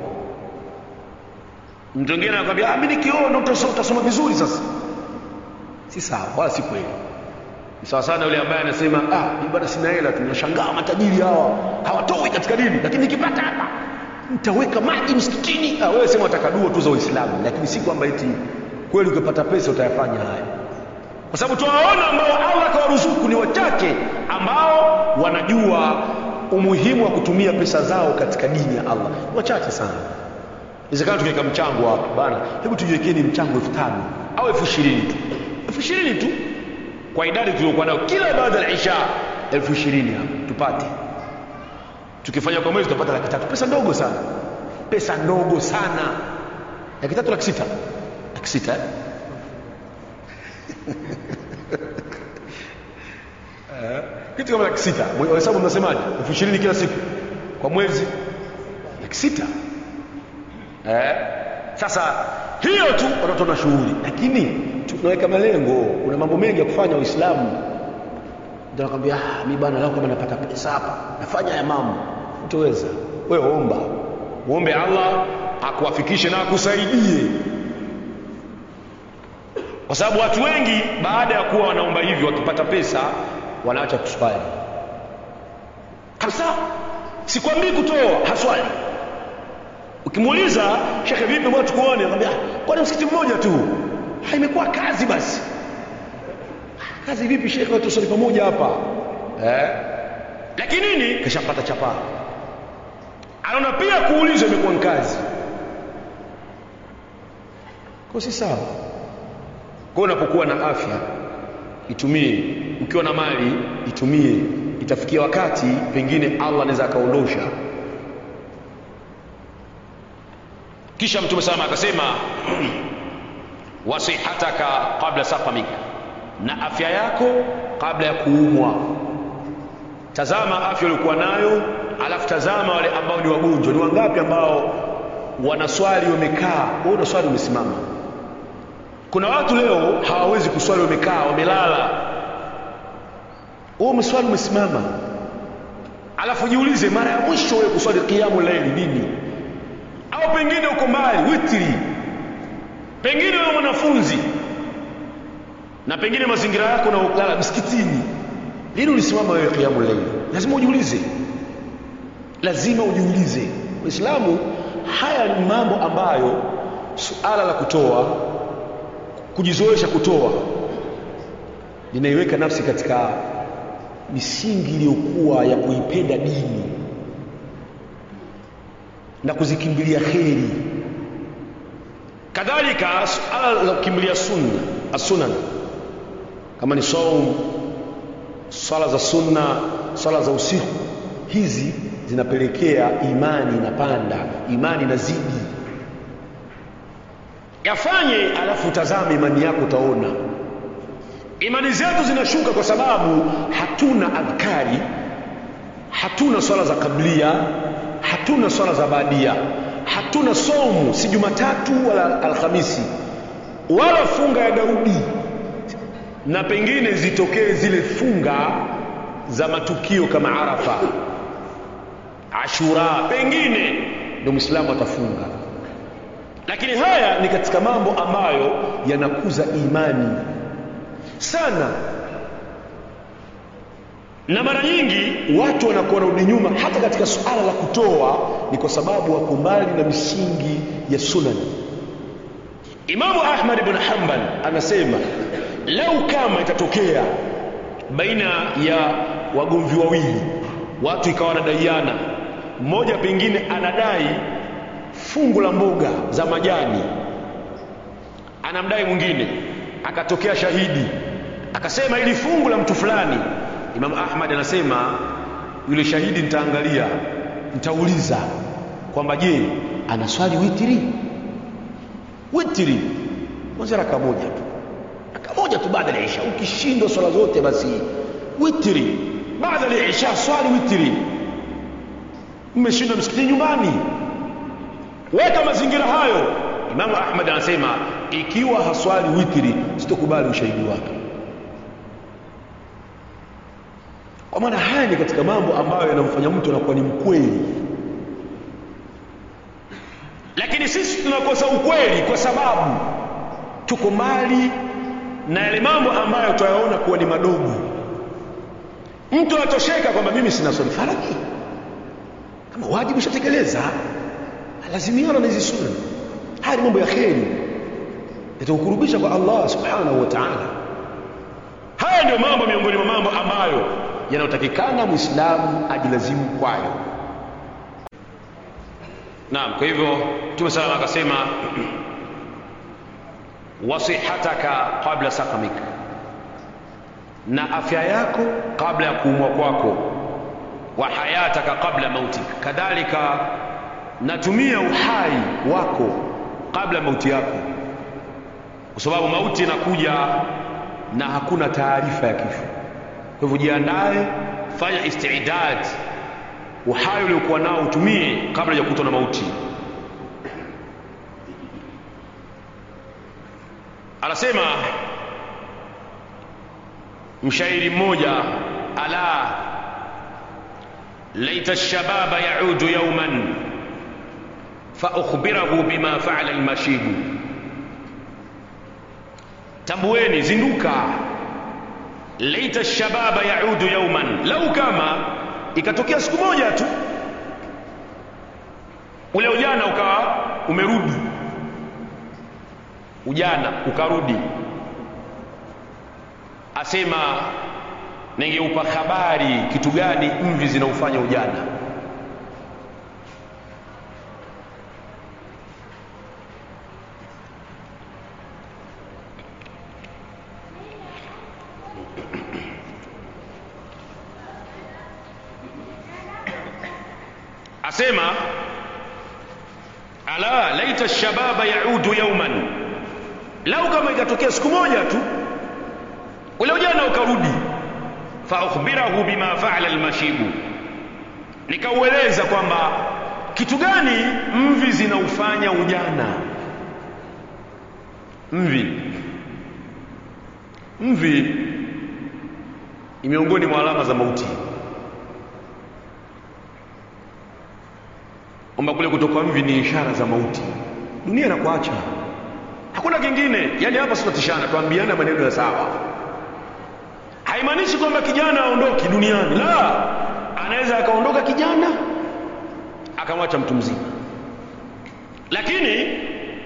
Mtu mwingine anakuambia ah, mimi nikioa ndo utasoma vizuri. Sasa si sawa, wala si kweli. Ni sawa sana yule ambaye anasema ah, mimi bado sina hela, tunashangaa matajiri hawa hawatoi katika dini, lakini nikipata hapa nitaweka maji msikitini. Ah, wewe sema utaka dua tu za Uislamu, lakini si kwamba eti kweli ukipata pesa utayafanya haya. Kwa sababu tuwaona ambao Allah kawaruzuku ni wachache ambao wanajua umuhimu wa kutumia pesa zao katika dini ya Allah. Wachache sana. Inawezekana tukiweka mchango hapa bana, hebu tujiwekeni mchango elfu tano au elfu ishirini tu, elfu ishirini tu kwa idadi tuliyokuwa nayo kila baada ya Isha, elfu ishirini hapa tupate. Tukifanya kwa mwezi tutapata laki tatu. Pesa ndogo sana, pesa ndogo sana. Laki tatu, laki sita, laki sita eh? Eh, kitu kama laki sita. Hesabu mnasemaje? elfu ishirini kila siku kwa mwezi, laki sita. Eh, sasa hiyo tu watoto na shughuli, lakini tunaweka malengo. Kuna mambo mengi ya kufanya Uislamu. Ndio nakwambia ah, mimi bana leo kama napata pesa hapa nafanya ya mambo. Utaweza wewe, omba muombe Allah akuwafikishe na akusaidie, kwa sababu watu wengi baada ya kuwa wanaomba hivyo, wakipata pesa wanaacha kuswali kabisa. Sikwambii kutoa, haswali. Ukimuuliza shekhe, vipi mbona tukuone, anambia kwa msikiti mmoja tu, haimekuwa kazi. Basi kazi vipi shekhe, watu swali pamoja hapa eh? Lakini nini, kishapata chapa, anaona pia kuuliza imekuwa kazi. Kwa si sawa. Kwa unapokuwa na afya itumie, ukiwa na mali itumie. Itafikia wakati pengine Allah anaweza akaondosha. Kisha Mtume sallallahu alayhi wasallam akasema wasihataka kabla saqamika, na afya yako kabla ya kuumwa. Tazama afya uliokuwa nayo, alafu tazama wale ambao ni wagonjwa. Ni wangapi ambao wanaswali wamekaa, wewe unaswali umesimama? Kuna watu leo hawawezi kuswali wamekaa, wamelala. Wewe umeswali umesimama. Alafu jiulize, mara ya mwisho wewe kuswali qiyamul layl lini? Au pengine uko mbali, witri. Pengine wewe mwanafunzi, na pengine mazingira yako na ukalala msikitini. Lini ulisimama wewe qiyamul layl? Lazima ujiulize. Lazima ujiulize. Uislamu, haya ni mambo ambayo suala la kutoa, kujizoesha kutoa, linaiweka nafsi katika misingi iliyokuwa ya kuipenda dini na kuzikimbilia kheri. Kadhalika suala la kukimbilia sunna, as-sunan, kama ni saum, sala za sunna, sala za usiku, hizi zinapelekea imani inapanda, imani inazidi. Yafanye alafu tazame imani yako, utaona Imani zetu zinashuka kwa sababu hatuna adhkari, hatuna swala za kablia, hatuna swala za baadia, hatuna somu si Jumatatu wala Alhamisi wala funga ya Daudi, na pengine zitokee zile funga za matukio kama Arafa, Ashura, pengine ndio Muislamu atafunga. Lakini haya ni katika mambo ambayo yanakuza imani sana, na mara nyingi watu wanakuwa rudi nyuma hata katika suala la kutoa, ni kwa sababu wako mbali na misingi ya sunan. Imamu Ahmad ibn Hanbal anasema lau kama itatokea baina ya wagomvi wawili, watu ikawa wanadaiana, mmoja pengine anadai fungu la mboga za majani, anamdai mwingine, akatokea shahidi akasema ili fungu la mtu fulani, Imam Ahmad anasema yule shahidi nitaangalia, nitauliza kwamba je, anaswali witri? Witri kwanza raka moja tu, raka moja tu baada ya Isha. Ukishindwa swala zote basi witri baada ya Isha, swali witri. Mmeshinda msikitini nyumbani, weka mazingira hayo. Imam Ahmad anasema ikiwa haswali witri sitokubali ushahidi wake. Kwa maana haya ni katika mambo ambayo yanamfanya mtu anakuwa ni mkweli. Lakini sisi tunakosa ukweli kwa sababu tuko mbali na yale mambo ambayo tunayaona kuwa ni madogo. Mtu atosheka kwamba mimi sina swali faradhi, kama wajibu shatekeleza, lazimiana na hizi sunna. Haya ni mambo ya kheri, yatakukurubisha kwa Allah subhanahu wa ta'ala. Haya ndio mambo miongoni mwa mambo ambayo yanayotakikana Muislamu ajilazimu kwayo. Naam, kwa hivyo Mtume sallallahu alayhi wasallam akasema wasihataka qabla saqamik, na afya yako kabla ya kuumwa kwako, wa hayataka qabla mautik, kadhalika natumia uhai wako kabla mauti yako, kwa sababu mauti inakuja na hakuna taarifa ya kifo. Kwa hivyo jiandae, fanya istidad, uhai uliokuwa nao utumie kabla ya kukutana na mauti. Anasema mshairi mmoja, ala laita ash-shababa yaudu yawman fa ukhbirahu bima fa'ala al-mashibu, tambueni, zinduka, laita ash-shababa yaudu yawman, lau kama ikatokea siku moja tu ule ujana ukawa umerudi, ujana ukarudi, asema ningeupa habari kitu gani mvi zinaufanya ujana. Asema ala laita ash-shababa yaudu yawman, lau kama ikatokea siku moja tu ule ujana ukarudi, fa ukhbirahu bima fa'ala al-mashibu, nikaueleza kwamba kitu gani mvi zinaufanya ujana. Mvi mvi ni miongoni mwa alama za mauti. Omba kule kutoka mvi ni ishara za mauti. Dunia inakuacha, hakuna kingine. Yani hapa tunatishana, tuambiana maneno ya sawa. Haimaanishi kwamba kijana aondoki duniani, la, anaweza akaondoka kijana akamwacha mtu mzima, lakini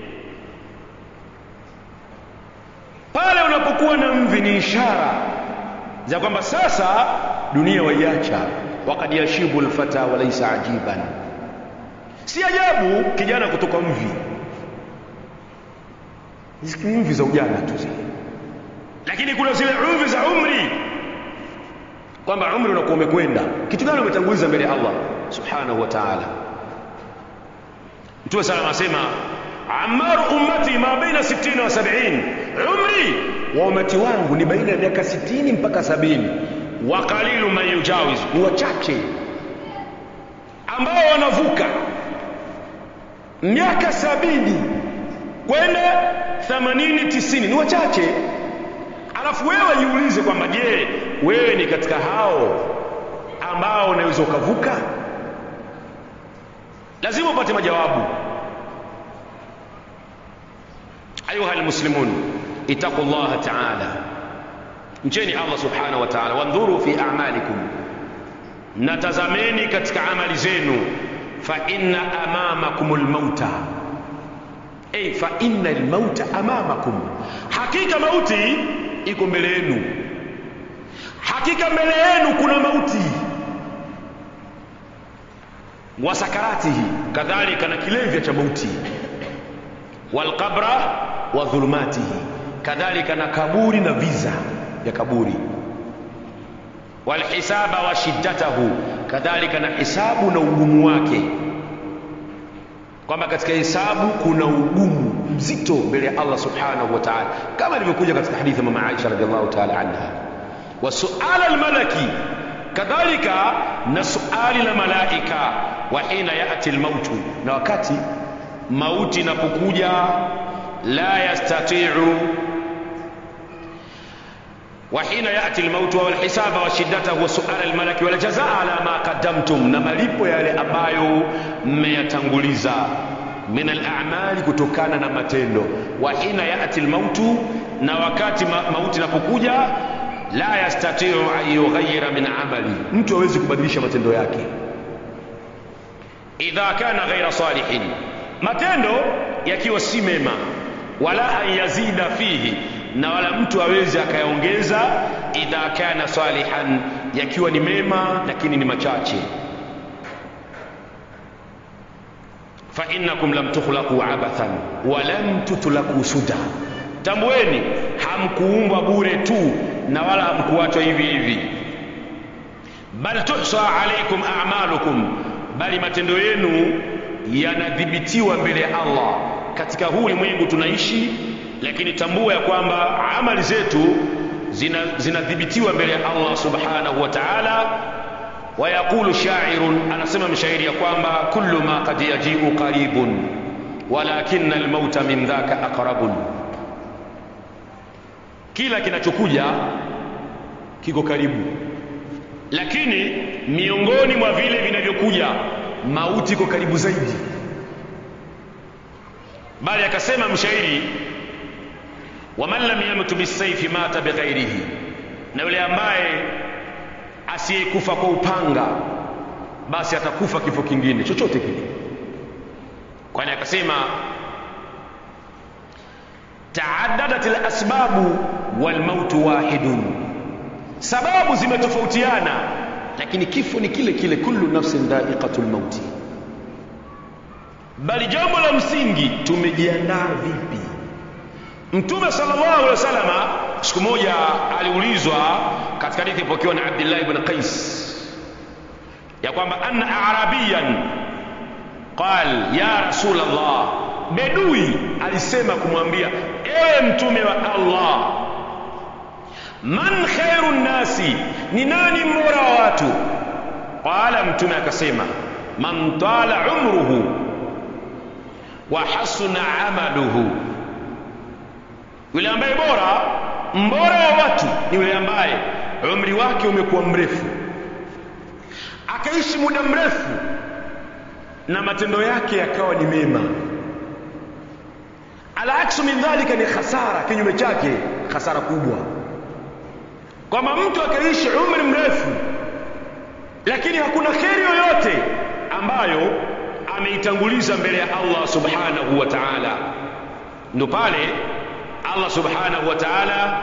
pale unapokuwa na mvi ni ishara za kwamba sasa dunia waiacha. Waqad yashibu al-fata wa laysa ajiban, si ajabu kijana kutoka mvi. Hizi mvi za ujana tu zile, lakini kuna zile mvi za umri, kwamba umri unakuwa umekwenda. Kitu gani umetanguliza mbele ya Allah subhanahu wa ta'ala? Mtume sallallahu alayhi wasallam asema amaru ummati ma baina sitini wa sabini, umri wa umati wangu ni baina ya miaka sitini mpaka sabini. Wa qalilu man yujawiz, ni wachache ambao wanavuka miaka sabini kwenda themanini tisini, ni wachache. Alafu wewe jiulize kwamba je, wewe ni katika hao ambao unaweza ukavuka? Lazima upate majawabu. Ayuha almuslimun, ittaqullaha ta'ala, mcheni Allah subhanahu wa ta'ala. Wandhuru fi a'malikum, natazameni katika amali zenu. Fa inna amamakumul mauta, ay fa inna almauta amamakum, hakika mauti iko mbele yenu. Hakika mbele yenu kuna mauti. Wa sakaratihi, kadhalika na kilevya cha mauti. Wal qabra wa dhulumatihi, kadhalika na kaburi na viza ya kaburi. Wal hisaba wa shiddatahu, kadhalika na hisabu na ugumu wake, kwamba katika hisabu kuna ugumu mzito mbele ya Allah subhanahu wa ta'ala, kama ilivyokuja katika hadithi ya mama Aisha radhiallahu ta'ala anha. Wa su'al al-malaki, kadhalika na suali la malaika. Wa hina ya'ti al-mautu, na wakati mauti inapokuja, la yastati'u. Wa hina ya'ti al-mautu wal hisaba wa shiddatahu wa su'al al-malaki wal jazaa ala ma qaddamtum, na malipo yale ambayo mmeyatanguliza, min al-a'mali, kutokana na matendo. Wa hina ya'ti al-mautu, na wakati ma mauti inapokuja, la yastati'u an yughayyira min amali, mtu hawezi kubadilisha matendo yake. Idha kana ghaira salihin, matendo yakiwa si mema. Wala an yazida fihi, na wala mtu hawezi akayaongeza. Idha kana salihan, yakiwa ni mema lakini ni machache. Fa innakum lam tukhlaqu abathan wa lam tutlaqu suda, tambueni hamkuumbwa bure tu na wala hamkuachwa hivi hivi. Bal tuhsa alaykum a'malukum, bali matendo yenu yanadhibitiwa mbele ya Allah. Katika huu ulimwengu tunaishi, lakini tambua ya kwamba amali zetu zinadhibitiwa zina mbele ya Allah subhanahu wa ta'ala. Wa yaqulu sha'irun, anasema mshairi ya kwamba kullu ma qad yaji'u qaribun walakinna al-mauta min dhaka aqrabun, kila kinachokuja kiko karibu, lakini miongoni mwa vile vinavyokuja mauti iko karibu zaidi. Bali akasema mshairi, waman lam yamut bisayfi mata bighairihi, na yule ambaye asiyekufa kwa upanga basi atakufa kifo kingine chochote kile. Kwani akasema taaddadat al-asbabu wal mautu wahidun, sababu zimetofautiana lakini kifo ni kile kile. Kullu nafsin dha'iqatul mauti, bali jambo la msingi tumejiandaa vipi? Mtume sallallahu alaihi wasallam siku moja aliulizwa katika hadithi ipokewa na Abdullah ibn Qais ya kwamba anna arabiyan qal ya Rasulullah, bedui alisema kumwambia ewe mtume wa Allah, man khairun nasi, ni nani mbora wa watu? Qala, mtume akasema man tala umruhu wa hasuna amaluhu, yule ambaye bora mbora wa watu ni yule ambaye umri wake umekuwa mrefu, akaishi muda mrefu na matendo yake yakawa ni mema. Al-aksu min dhalika ni khasara, kinyume chake khasara kubwa, kwamba mtu akaishi umri mrefu lakini hakuna kheri yoyote ambayo ameitanguliza mbele ya Allah subhanahu wa ta'ala. Ndo pale Allah subhanahu wa ta'ala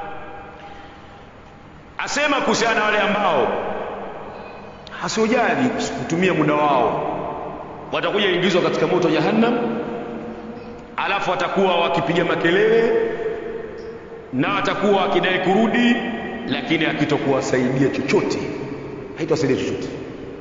asema kuhusiana na wale ambao hasiojali kutumia muda wao, watakuja ingizwa katika moto wa jahannam, alafu watakuwa wakipiga makelele na watakuwa wakidai kurudi, lakini hakitokuwasaidia chochote, haitawasaidia chochote.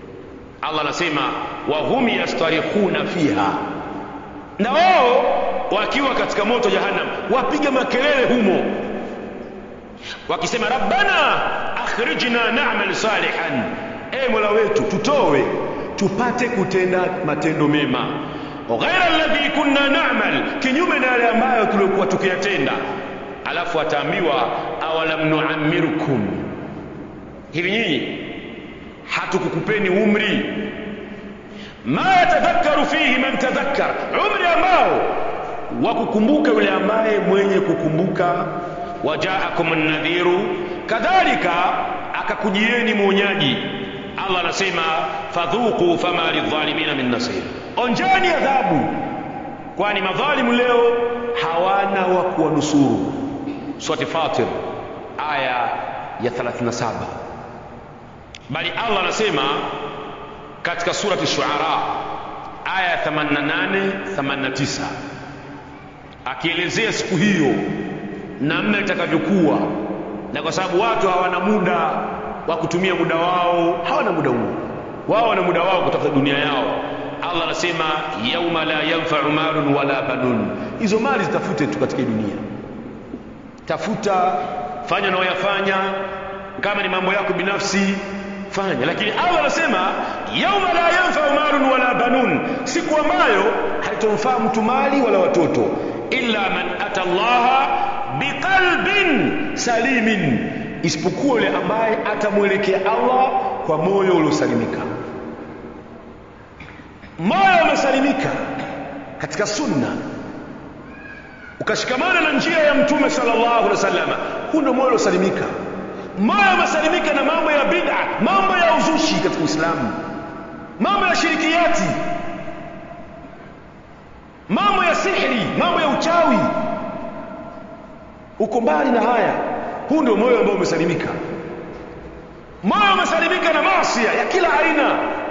Allah anasema wa hum yastarikhuna fiha, na wao wakiwa katika moto jahannam wapiga makelele humo wakisema rabbana akhrijna na'mal salihan, e Mola wetu tutowe tupate kutenda matendo mema, ghaira alladhi kunna na'mal, kinyume na yale ambayo tulikuwa tukiyatenda. Alafu ataambiwa awalam nu'ammirukum, hivi nyinyi hatukukupeni umri, ma yatadhakkaru fihi man tadhakkar, umri ambao wakukumbuka yule ambaye mwenye kukumbuka. Wajaakum an-nadhiru, kadhalika akakujieni mwonyaji. Allah anasema fadhuqu fama lidh-dhalimina min nasir, onjani adhabu, kwani madhalimu leo hawana wa kuwanusuru. Surati Fatir aya ya thelathini na saba. Bali Allah anasema katika surati Shuara aya ya themanini na nane themanini na tisa akielezea siku hiyo namna itakavyokuwa, na kwa sababu watu hawana muda wa kutumia muda wao, hawana muda huo, wao wana muda wao kutafuta dunia yao. Allah anasema yauma la yanfa'u malun wala banun, hizo mali zitafute tu katika dunia, tafuta, fanya na uyafanya, kama ni mambo yako binafsi fanya. Lakini Allah anasema yauma la yanfa'u malun wala banun, siku ambayo haitomfaa mtu mali wala watoto, illa man ata Allah biqalbin salimin, isipokuwa yule ambaye atamwelekea Allah kwa moyo uliosalimika. Moyo umesalimika katika sunna, ukashikamana na njia ya Mtume sallallahu alaihi wasallam, huo ndio moyo uliosalimika. Moyo umesalimika na mambo ya bid'a, mambo ya uzushi katika Uislamu, mambo ya shirikiyati, mambo ya sihiri, mambo ya uchawi, uko mbali na haya. Huu ndio moyo ambao umesalimika. Moyo umesalimika na maasi ya kila aina.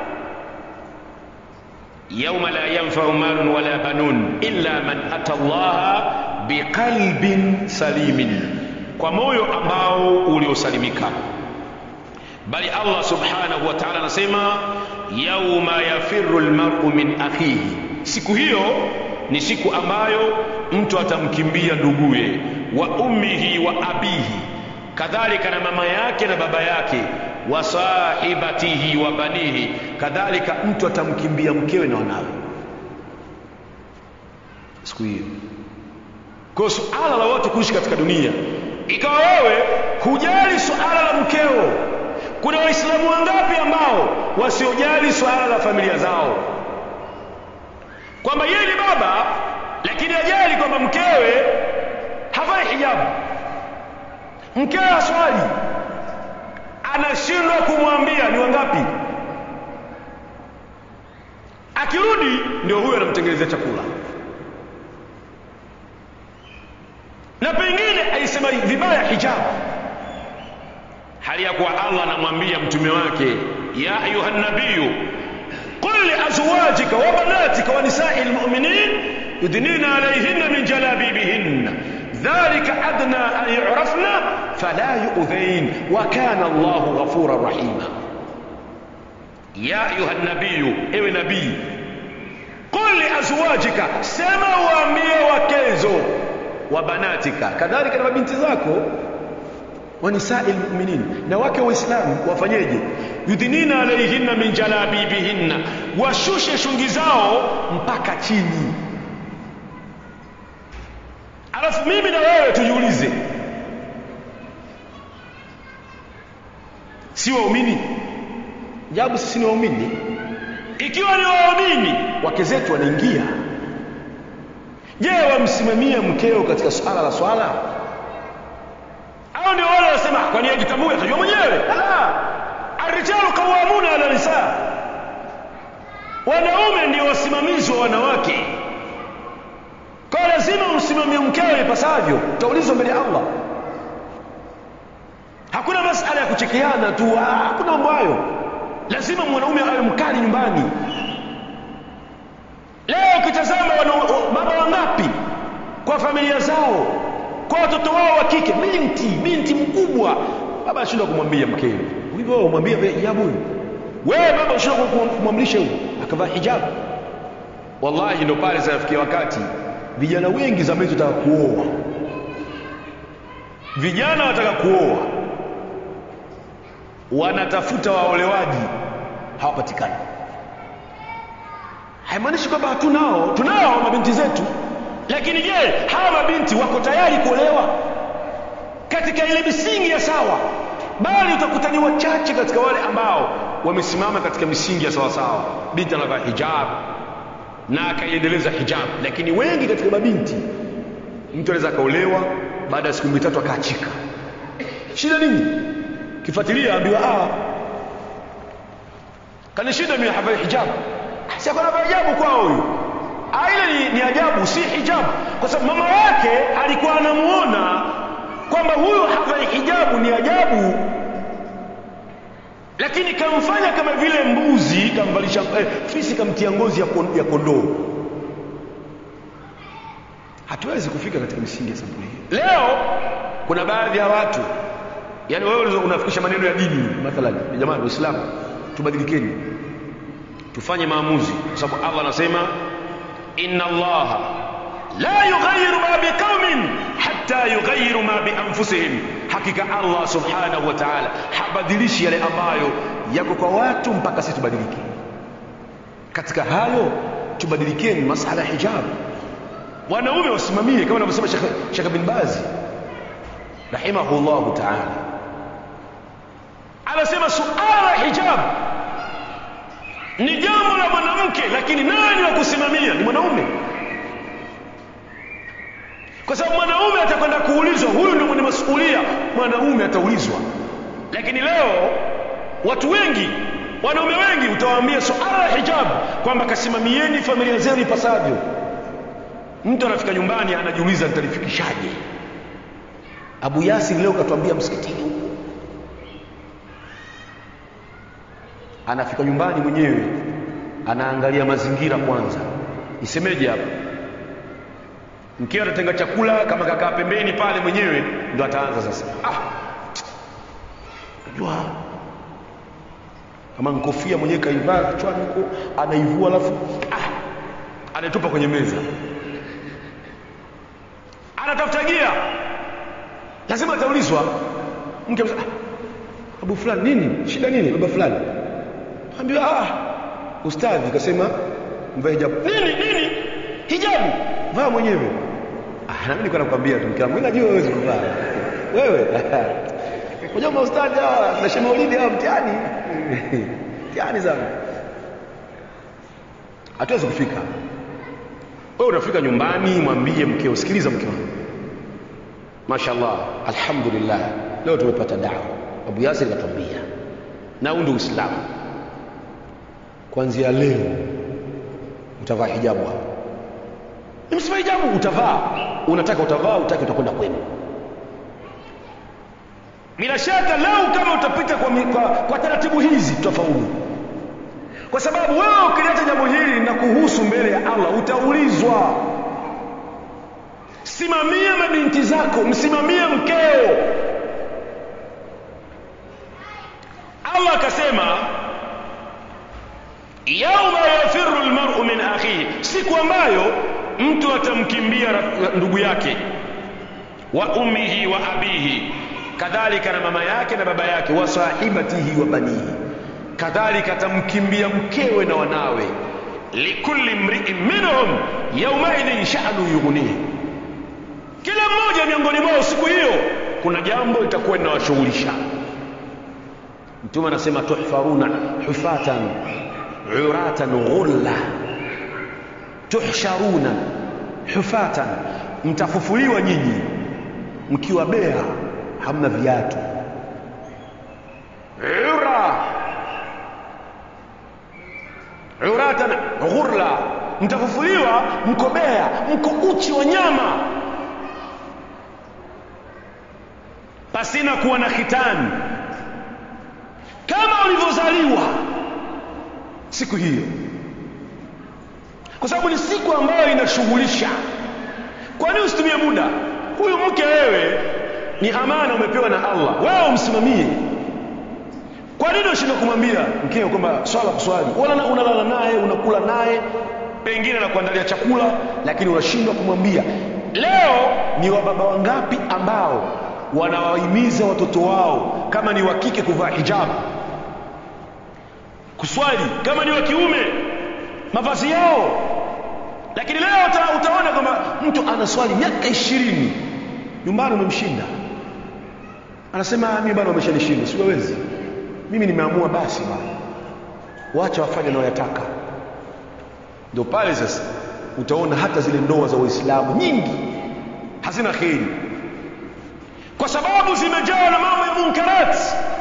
Yauma la yanfa'u malun wala banun illa man ata Allah biqalbin salimin, kwa moyo ambao uliosalimika. Bali Allah subhanahu wa ta'ala anasema yauma yafirru almar'u min akhihi, siku hiyo ni siku ambayo mtu atamkimbia nduguye, wa ummihi wa abihi, kadhalika na mama yake na baba yake, wa sahibatihi wa banihi, kadhalika mtu atamkimbia mkewe na wanawe siku hiyo. Kwa suala la watu kuishi katika dunia, ikawa wewe hujali suala la mkeo, kuna waislamu wangapi ambao wasiojali suala la familia zao, kwamba yeye ni baba lakini ajali kwamba mkewe havai hijabu, mkewe aswali, anashindwa kumwambia ni wangapi. Akirudi ndio huyo anamtengenezea chakula, na pengine aisema vibaya hijabu, hali ya kuwa Allah anamwambia mtume wake ya ayuha nabiyyu qul li azwajika wa banatika wa nisa'il mu'minin yudnina alayhinna min jalabibihinna dhalika adna an yu'rafna fala yu'dhain wa kana Allahu ghafuran rahima. Ya ayuha nabiyyu, ewe nabii, qul li azwajika, sema waambie wakezo, wa banatika, kadhalika na mabinti zako, wa nisa'il mu'minin, na wake waislamu wafanyeje? Yudhinina alayhinna min jalabibihinna, washushe shungi zao mpaka chini. Alafu mimi na wewe tujiulize, si waumini? Jabu sisi ni waumini. Ikiwa ni waumini, wake zetu wanaingia, je, wamsimamia mkeo katika swala la swala? Hao ndio wale wanasema kwani ajitambue, atajua mwenyewe. Ah, arijalu qawwamuna ala nisa, wanaume ndio wasimamizi wa wanawake. Kwa lazima umsimamie mkeo ipasavyo, utaulizwa mbele ya Allah. Hakuna masala ya kuchekeana tu, hakuna mambo hayo. Lazima mwanaume awe mkali nyumbani. Leo ukitazama baba wangapi kwa familia zao, kwa watoto wao wa kike, binti binti mkubwa, baba anashindwa kumwambia mkewe. Hivyo umwambie hijabu, wewe baba unashindwa kumwamrisha huyo akavaa hijabu. Wallahi ndio pale zafikia wakati vijana wengi zamani wataka kuoa, vijana wataka kuoa, wanatafuta waolewaji, hawapatikani. Haimaanishi kwamba hatunao, tunao mabinti zetu, lakini je, hawa mabinti wako tayari kuolewa katika ile misingi ya sawa? Bali utakuta ni wachache katika wale ambao wamesimama katika misingi ya sawa sawa. Binti anavaa hijab na akaiendeleza hijab, lakini wengi katika mabinti, mtu anaweza kaolewa baada ya siku mitatu akaachika. Shida nini? Kifuatilia ambiwa ah, kana shida mimi havai hijab. Sasa kuna ajabu kwa huyu. Ah, ile ni, ni ajabu, si hijab, kwa sababu mama yake alikuwa anamuona kwamba huyu havai hijabu ni ajabu, lakini kamfanya kama vile mbuzi, kamvalisha eh, fisi, kamtia ngozi ya kondoo. Hatuwezi kufika katika misingi ya sampuli hii. Leo kuna baadhi ya watu, yani wewe unafikisha maneno ya dini, mathalan jamani Waislamu tubadilikeni, tufanye maamuzi, kwa sababu Allah anasema inna Allaha la yughayyiru ma biqaumin hatta yughayyiru ma bi anfusihim, hakika Allah subhanahu wa ta'ala habadilishi yale ambayo yako kwa watu mpaka sisi tubadilike. Katika hayo tubadilikeni masala hijab, wanaume wasimamie kama anavyosema Sheikh Sheikh bin Baz rahimahullah ta'ala, anasema suala hijab ni jambo la mwanamke, lakini nani wa kusimamia? Ni mwanaume, kwa sababu mwanaume atakwenda kuulizwa, huyu ndio mwenye masuhulia, mwanaume ataulizwa. Lakini leo watu wengi, wanaume wengi utawaambia suala hijab kwamba kasimamieni familia zenu ipasavyo. Mtu anafika nyumbani anajiuliza nitalifikishaje? Abu Yasir leo katuambia msikitini huko, anafika nyumbani mwenyewe anaangalia mazingira kwanza, isemeje hapa. Mkeo atatenga chakula, kama kakaa pembeni pale mwenyewe ndo ataanza sasa, ah unajua kama nkofia mwenyewe kaivaa kichwani huko, anaivua alafu ah anatupa kwenye meza, anatafuta gia, lazima ataulizwa. Mke ah, Abu fulani nini shida nini baba fulani, ambiwa ah ustadhi kasema mvae hijabu. Nini nini hijabu? Vaa mwenyewe. Ah, na mimi niko nakwambia tu mke wangu, mimi najua wewe kuvaa wewe. Unajua ustadhi hawa na Sheikh Maulidi hawa mtihani mtihani sana, hatuwezi kufika. Wewe unafika nyumbani, mwambie mkeo, sikiliza mke wangu, mashaallah alhamdulillah leo tumepata dawa, Abu Yasir katuambia, na huu ndio Uislamu, kuanzia leo utavaa hijabu hapo. Msivaa hijabu utavaa, unataka utavaa, utaki utakwenda kwenu. Bila shaka leo kama utapita kwa, kwa, kwa taratibu hizi tutafaulu, kwa sababu wewe ukileta jambo hili na kuhusu mbele ya Allah utaulizwa. Simamia mabinti zako, msimamie mkeo. Allah akasema yauma yafiru almar'u min akhihi, siku ambayo mtu atamkimbia ndugu yake, wa ummihi wa abihi, kadhalika na mama yake na baba yake, wa sahibatihi wa banihi, kadhalika atamkimbia mkewe na wanawe. Likulli mri'in minhum yawma idhin sha'nu yughnihi, kila mmoja miongoni mwao siku hiyo kuna jambo litakuwa linawashughulisha. Mtume anasema tuhfaruna hufatan uratan ghulla, tuhsharuna hufatan, mtafufuliwa nyinyi mkiwa bea, hamna viatu. Ura uratan ghurla, mtafufuliwa mko bea, mko uchi wa nyama, pasina kuwa na khitani, kama ulivyozaliwa siku hiyo, kwa sababu ni siku ambayo inashughulisha. Kwa nini usitumie muda? Huyu mke wewe ni amana umepewa na Allah, wewe umsimamie. Kwa nini ushindwe kumwambia mkeo kwamba swala kuswali, wala unalala naye, unakula naye, pengine anakuandalia chakula, lakini unashindwa kumwambia. Leo ni wababa wangapi ambao wanawahimiza watoto wao kama ni wa kike kuvaa hijabu, kuswali, kama ni wa kiume mavazi yao. Lakini leo uta, utaona kama mtu anaswali miaka ishirini, nyumbani umemshinda, anasema mimi bado wameshanishinda, siwezi, mimi nimeamua basi bwana, wacha wafanye wanayotaka. Ndio pale sasa utaona hata zile ndoa za Waislamu nyingi hazina kheri, kwa sababu zimejaa na mambo ya munkarat,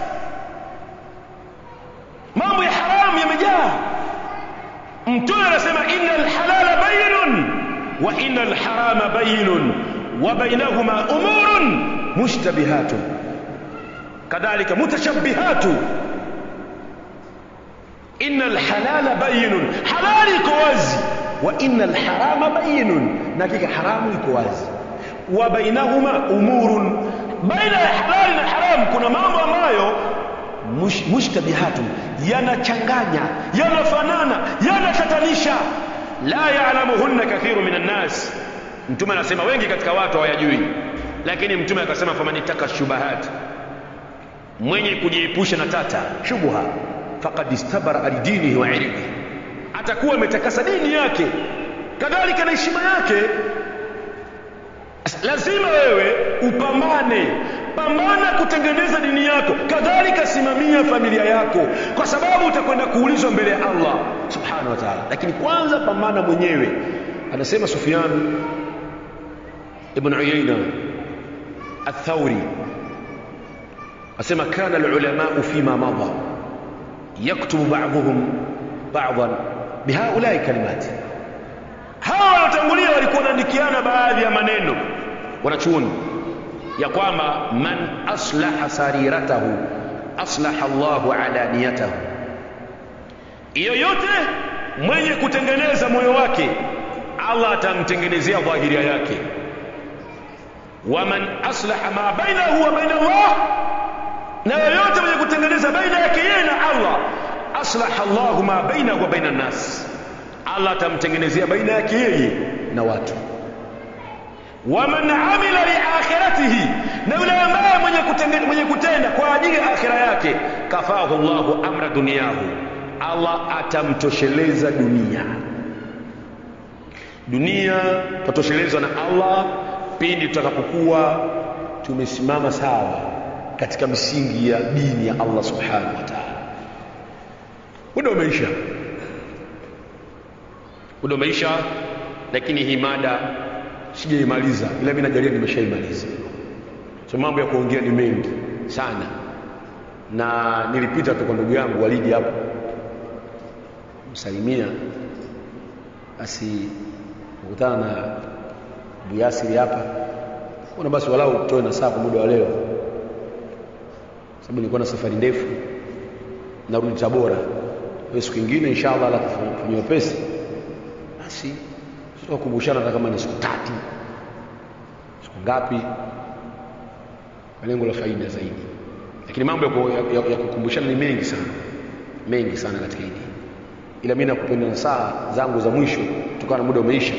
mambo ya haramu yamejaa. Mtume anasema innal halala bayyinun wa innal harama bayyinun wa bainahuma umurun mushtabihatun kadhalika mutashabbihatun. Innal halala bayyinun, halali iko wazi, wa innal harama bayyinun, na hakika haramu iko wazi. Wa bainahuma umurun, baina ya halali na haramu kuna mambo ambayo mush, mushtabihatun, yanachanganya, yanafanana, yanatatanisha. La ya'lamuhunna kathiru minan nas. Mtume anasema wengi katika watu hawayajui, lakini mtume akasema famanitaka shubahat, mwenye kujiepusha na tata shubha, faqad istabara alidinihi wa irdihi, atakuwa ametakasa dini yake kadhalika na heshima yake. Lazima wewe upambane, pambana kutengeneza dini yako, kadhalika simamia familia yako, kwa sababu utakwenda kuulizwa mbele ya Allah subhanahu wa ta'ala. Lakini kwanza pambana mwenyewe. Anasema Sufyan ibn Uyayna al-Thawri, asema kana al-ulama fima madha yaktubu ba'dhum ba'dhan bihaulai kalimati. Hawa waliotangulia walikuwa wanaandikiana baadhi ya maneno wanachuoni ya kwamba man aslaha sariratahu aslaha Allahu alaniyatahu, yoyote mwenye kutengeneza moyo wake Allah atamtengenezea dhahiria yake. Wa man aslaha ma bainahu wa baina Allah, na yoyote mwenye kutengeneza baina yake yeye na Allah, aslaha Allahu ma bainahu wa baina an-nas, Allah atamtengenezea baina yake yeye na watu. Wa man amila li akhiratihi, na yule ambaye mwenye kutenda, mwenye kutenda kwa ajili ya akhira yake, kafahu Allahu amra dunyahu, Allah atamtosheleza dunia. Dunia tutoshelezwa na Allah pindi tutakapokuwa tumesimama sawa katika misingi ya dini ya Allah subhanahu wa ta'ala. Muda umeisha, muda umeisha, lakini hii mada sijaimaliza, ila mimi najalia nimeshaimaliza. So mambo ya kuongea ni mengi sana, na nilipita tu kwa ndugu yangu Walidi hapo msalimia, basi kukutana na Abu Yasiri hapa, kuna basi walau kutoe na saa kwa muda wa leo, sababu nilikuwa na safari ndefu narudi Tabora. Kwa siku nyingine inshallah Allah atafanyia pesi, basi tutakumbushana hata kama ni siku tatu siku ngapi, kwa lengo la faida zaidi. Lakini mambo ya, ya, ya kukumbushana ni mengi sana, mengi sana katika hili, ila mimi nakupenda na saa zangu za mwisho kutokana na muda umeisha,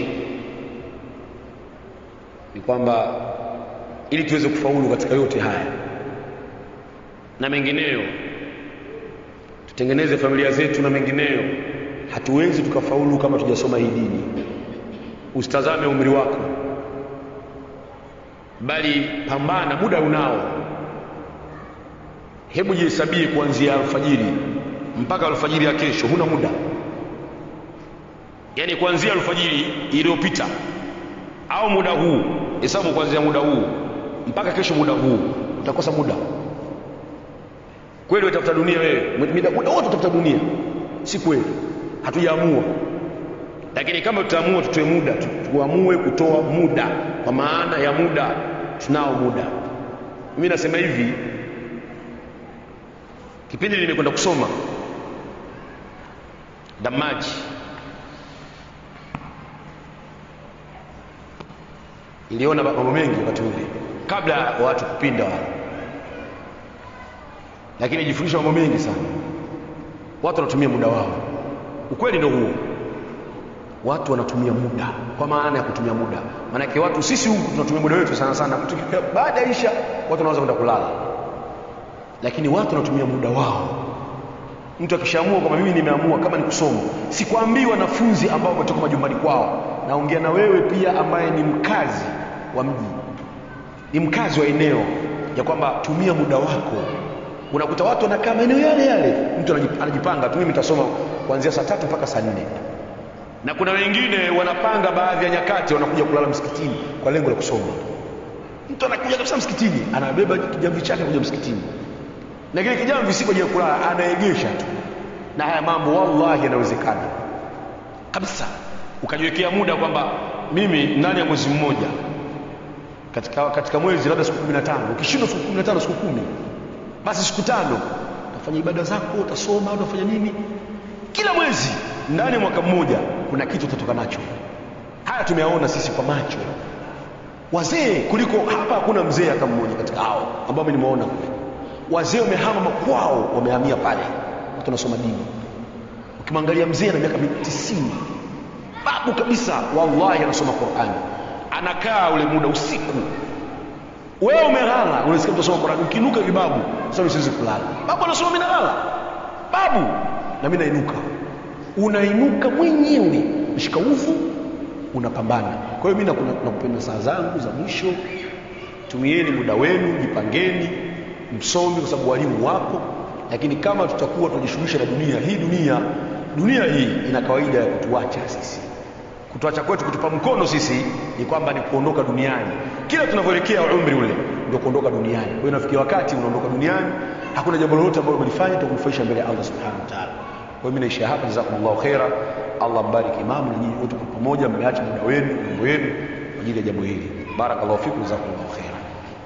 ni kwamba ili tuweze kufaulu katika yote haya na mengineyo, tutengeneze familia zetu na mengineyo, hatuwezi tukafaulu kama tujasoma hii dini. Usitazame umri wako, bali pambana, muda unao. Hebu jihesabie kuanzia alfajiri mpaka alfajiri ya kesho, huna muda. Yani kuanzia alfajiri iliyopita au muda huu, hesabu kuanzia muda huu mpaka kesho muda huu, utakosa muda. Kweli utafuta dunia wewe, muda wote utafuta dunia? Si kweli, hatujaamua. Lakini kama tutaamua tutoe muda, tuamue kutoa muda, kwa maana ya muda tunao muda. Mimi nasema hivi, kipindi nimekwenda kusoma Damaji, niliona mambo mengi wakati ule kabla ya watu kupinda wale, lakini jifundisha mambo mengi sana. Watu wanatumia muda wao, ukweli ndio huo. watu wanatumia muda. Kwa maana ya kutumia muda, maana yake watu sisi huku tunatumia muda wetu sana sana, baada ya isha watu wanaanza kwenda kulala, lakini watu wanatumia muda wao. Mtu akishaamua kwamba mimi nimeamua kama ni kusoma, sikwambii wanafunzi ambao wametoka majumbani kwao, naongea na wewe pia ambaye ni mkazi wa mji, ni mkazi wa eneo, ya kwamba tumia muda wako. Unakuta watu wanakaa maeneo yale yale, mtu anajipanga tu, mimi nitasoma kuanzia saa tatu mpaka saa nne. Na kuna wengine wanapanga baadhi ya nyakati wanakuja kulala msikitini kwa lengo la kusoma. Mtu anakuja kabisa msikitini, anabeba kijamvi chake kuja msikitini, na kile kijamvi si kwa ajili ya kulala, anaegesha tu. Na haya mambo wallahi yanawezekana kabisa. Ukajiwekea muda kwamba mimi ndani ya mwezi mmoja, katika katika mwezi labda siku kumi na tano, ukishindwa siku kumi na tano, siku kumi, basi siku tano utafanya ibada zako, utasoma, utafanya nini. Kila mwezi ndani ya mwaka mmoja kuna kitu utatoka nacho. Haya tumeyaona sisi kwa macho. Wazee kuliko hapa, hakuna mzee hata mmoja katika hao ambao mimi nimeona. Wazee wamehama makwao, wamehamia pale, watu wanasoma dini. Ukimwangalia mzee ana miaka tisini, babu kabisa, wallahi anasoma Qur'ani, anakaa ule muda usiku. Wewe umelala unasikia mtu anasoma Qur'ani, ukinuka vibabu sasa usiwezi kulala. Babu anasoma, mimi nalala, babu na mimi nainuka. Unainuka mwenyewe, mshika uvu, unapambana. Kwa hiyo mimi nakupenda saa zangu za mwisho, tumieni muda wenu, jipangeni, msomi kwa sababu walimu wapo. Lakini kama tutakuwa tunajishughulisha na dunia hii, dunia dunia hii ina kawaida ya kutuacha sisi. Kutuacha kwetu, kutupa mkono sisi ni kwamba ni kuondoka duniani. Kila tunavyoelekea umri ule ndio kuondoka duniani. Kwa hiyo inafikia wakati unaondoka duniani, hakuna jambo lolote ambalo umelifanya litakunufaisha mbele ya Allah subhanahu wa ta'ala. Kwa hiyo mimi naishia hapa. Jazakumullahu khaira. Allah mbariki imamu na nyinyi wote kwa pamoja, mmeacha muda wenu, mambo yenu kwa ajili ya jambo hili. Barakallahu fikum, jazakumullahu khaira.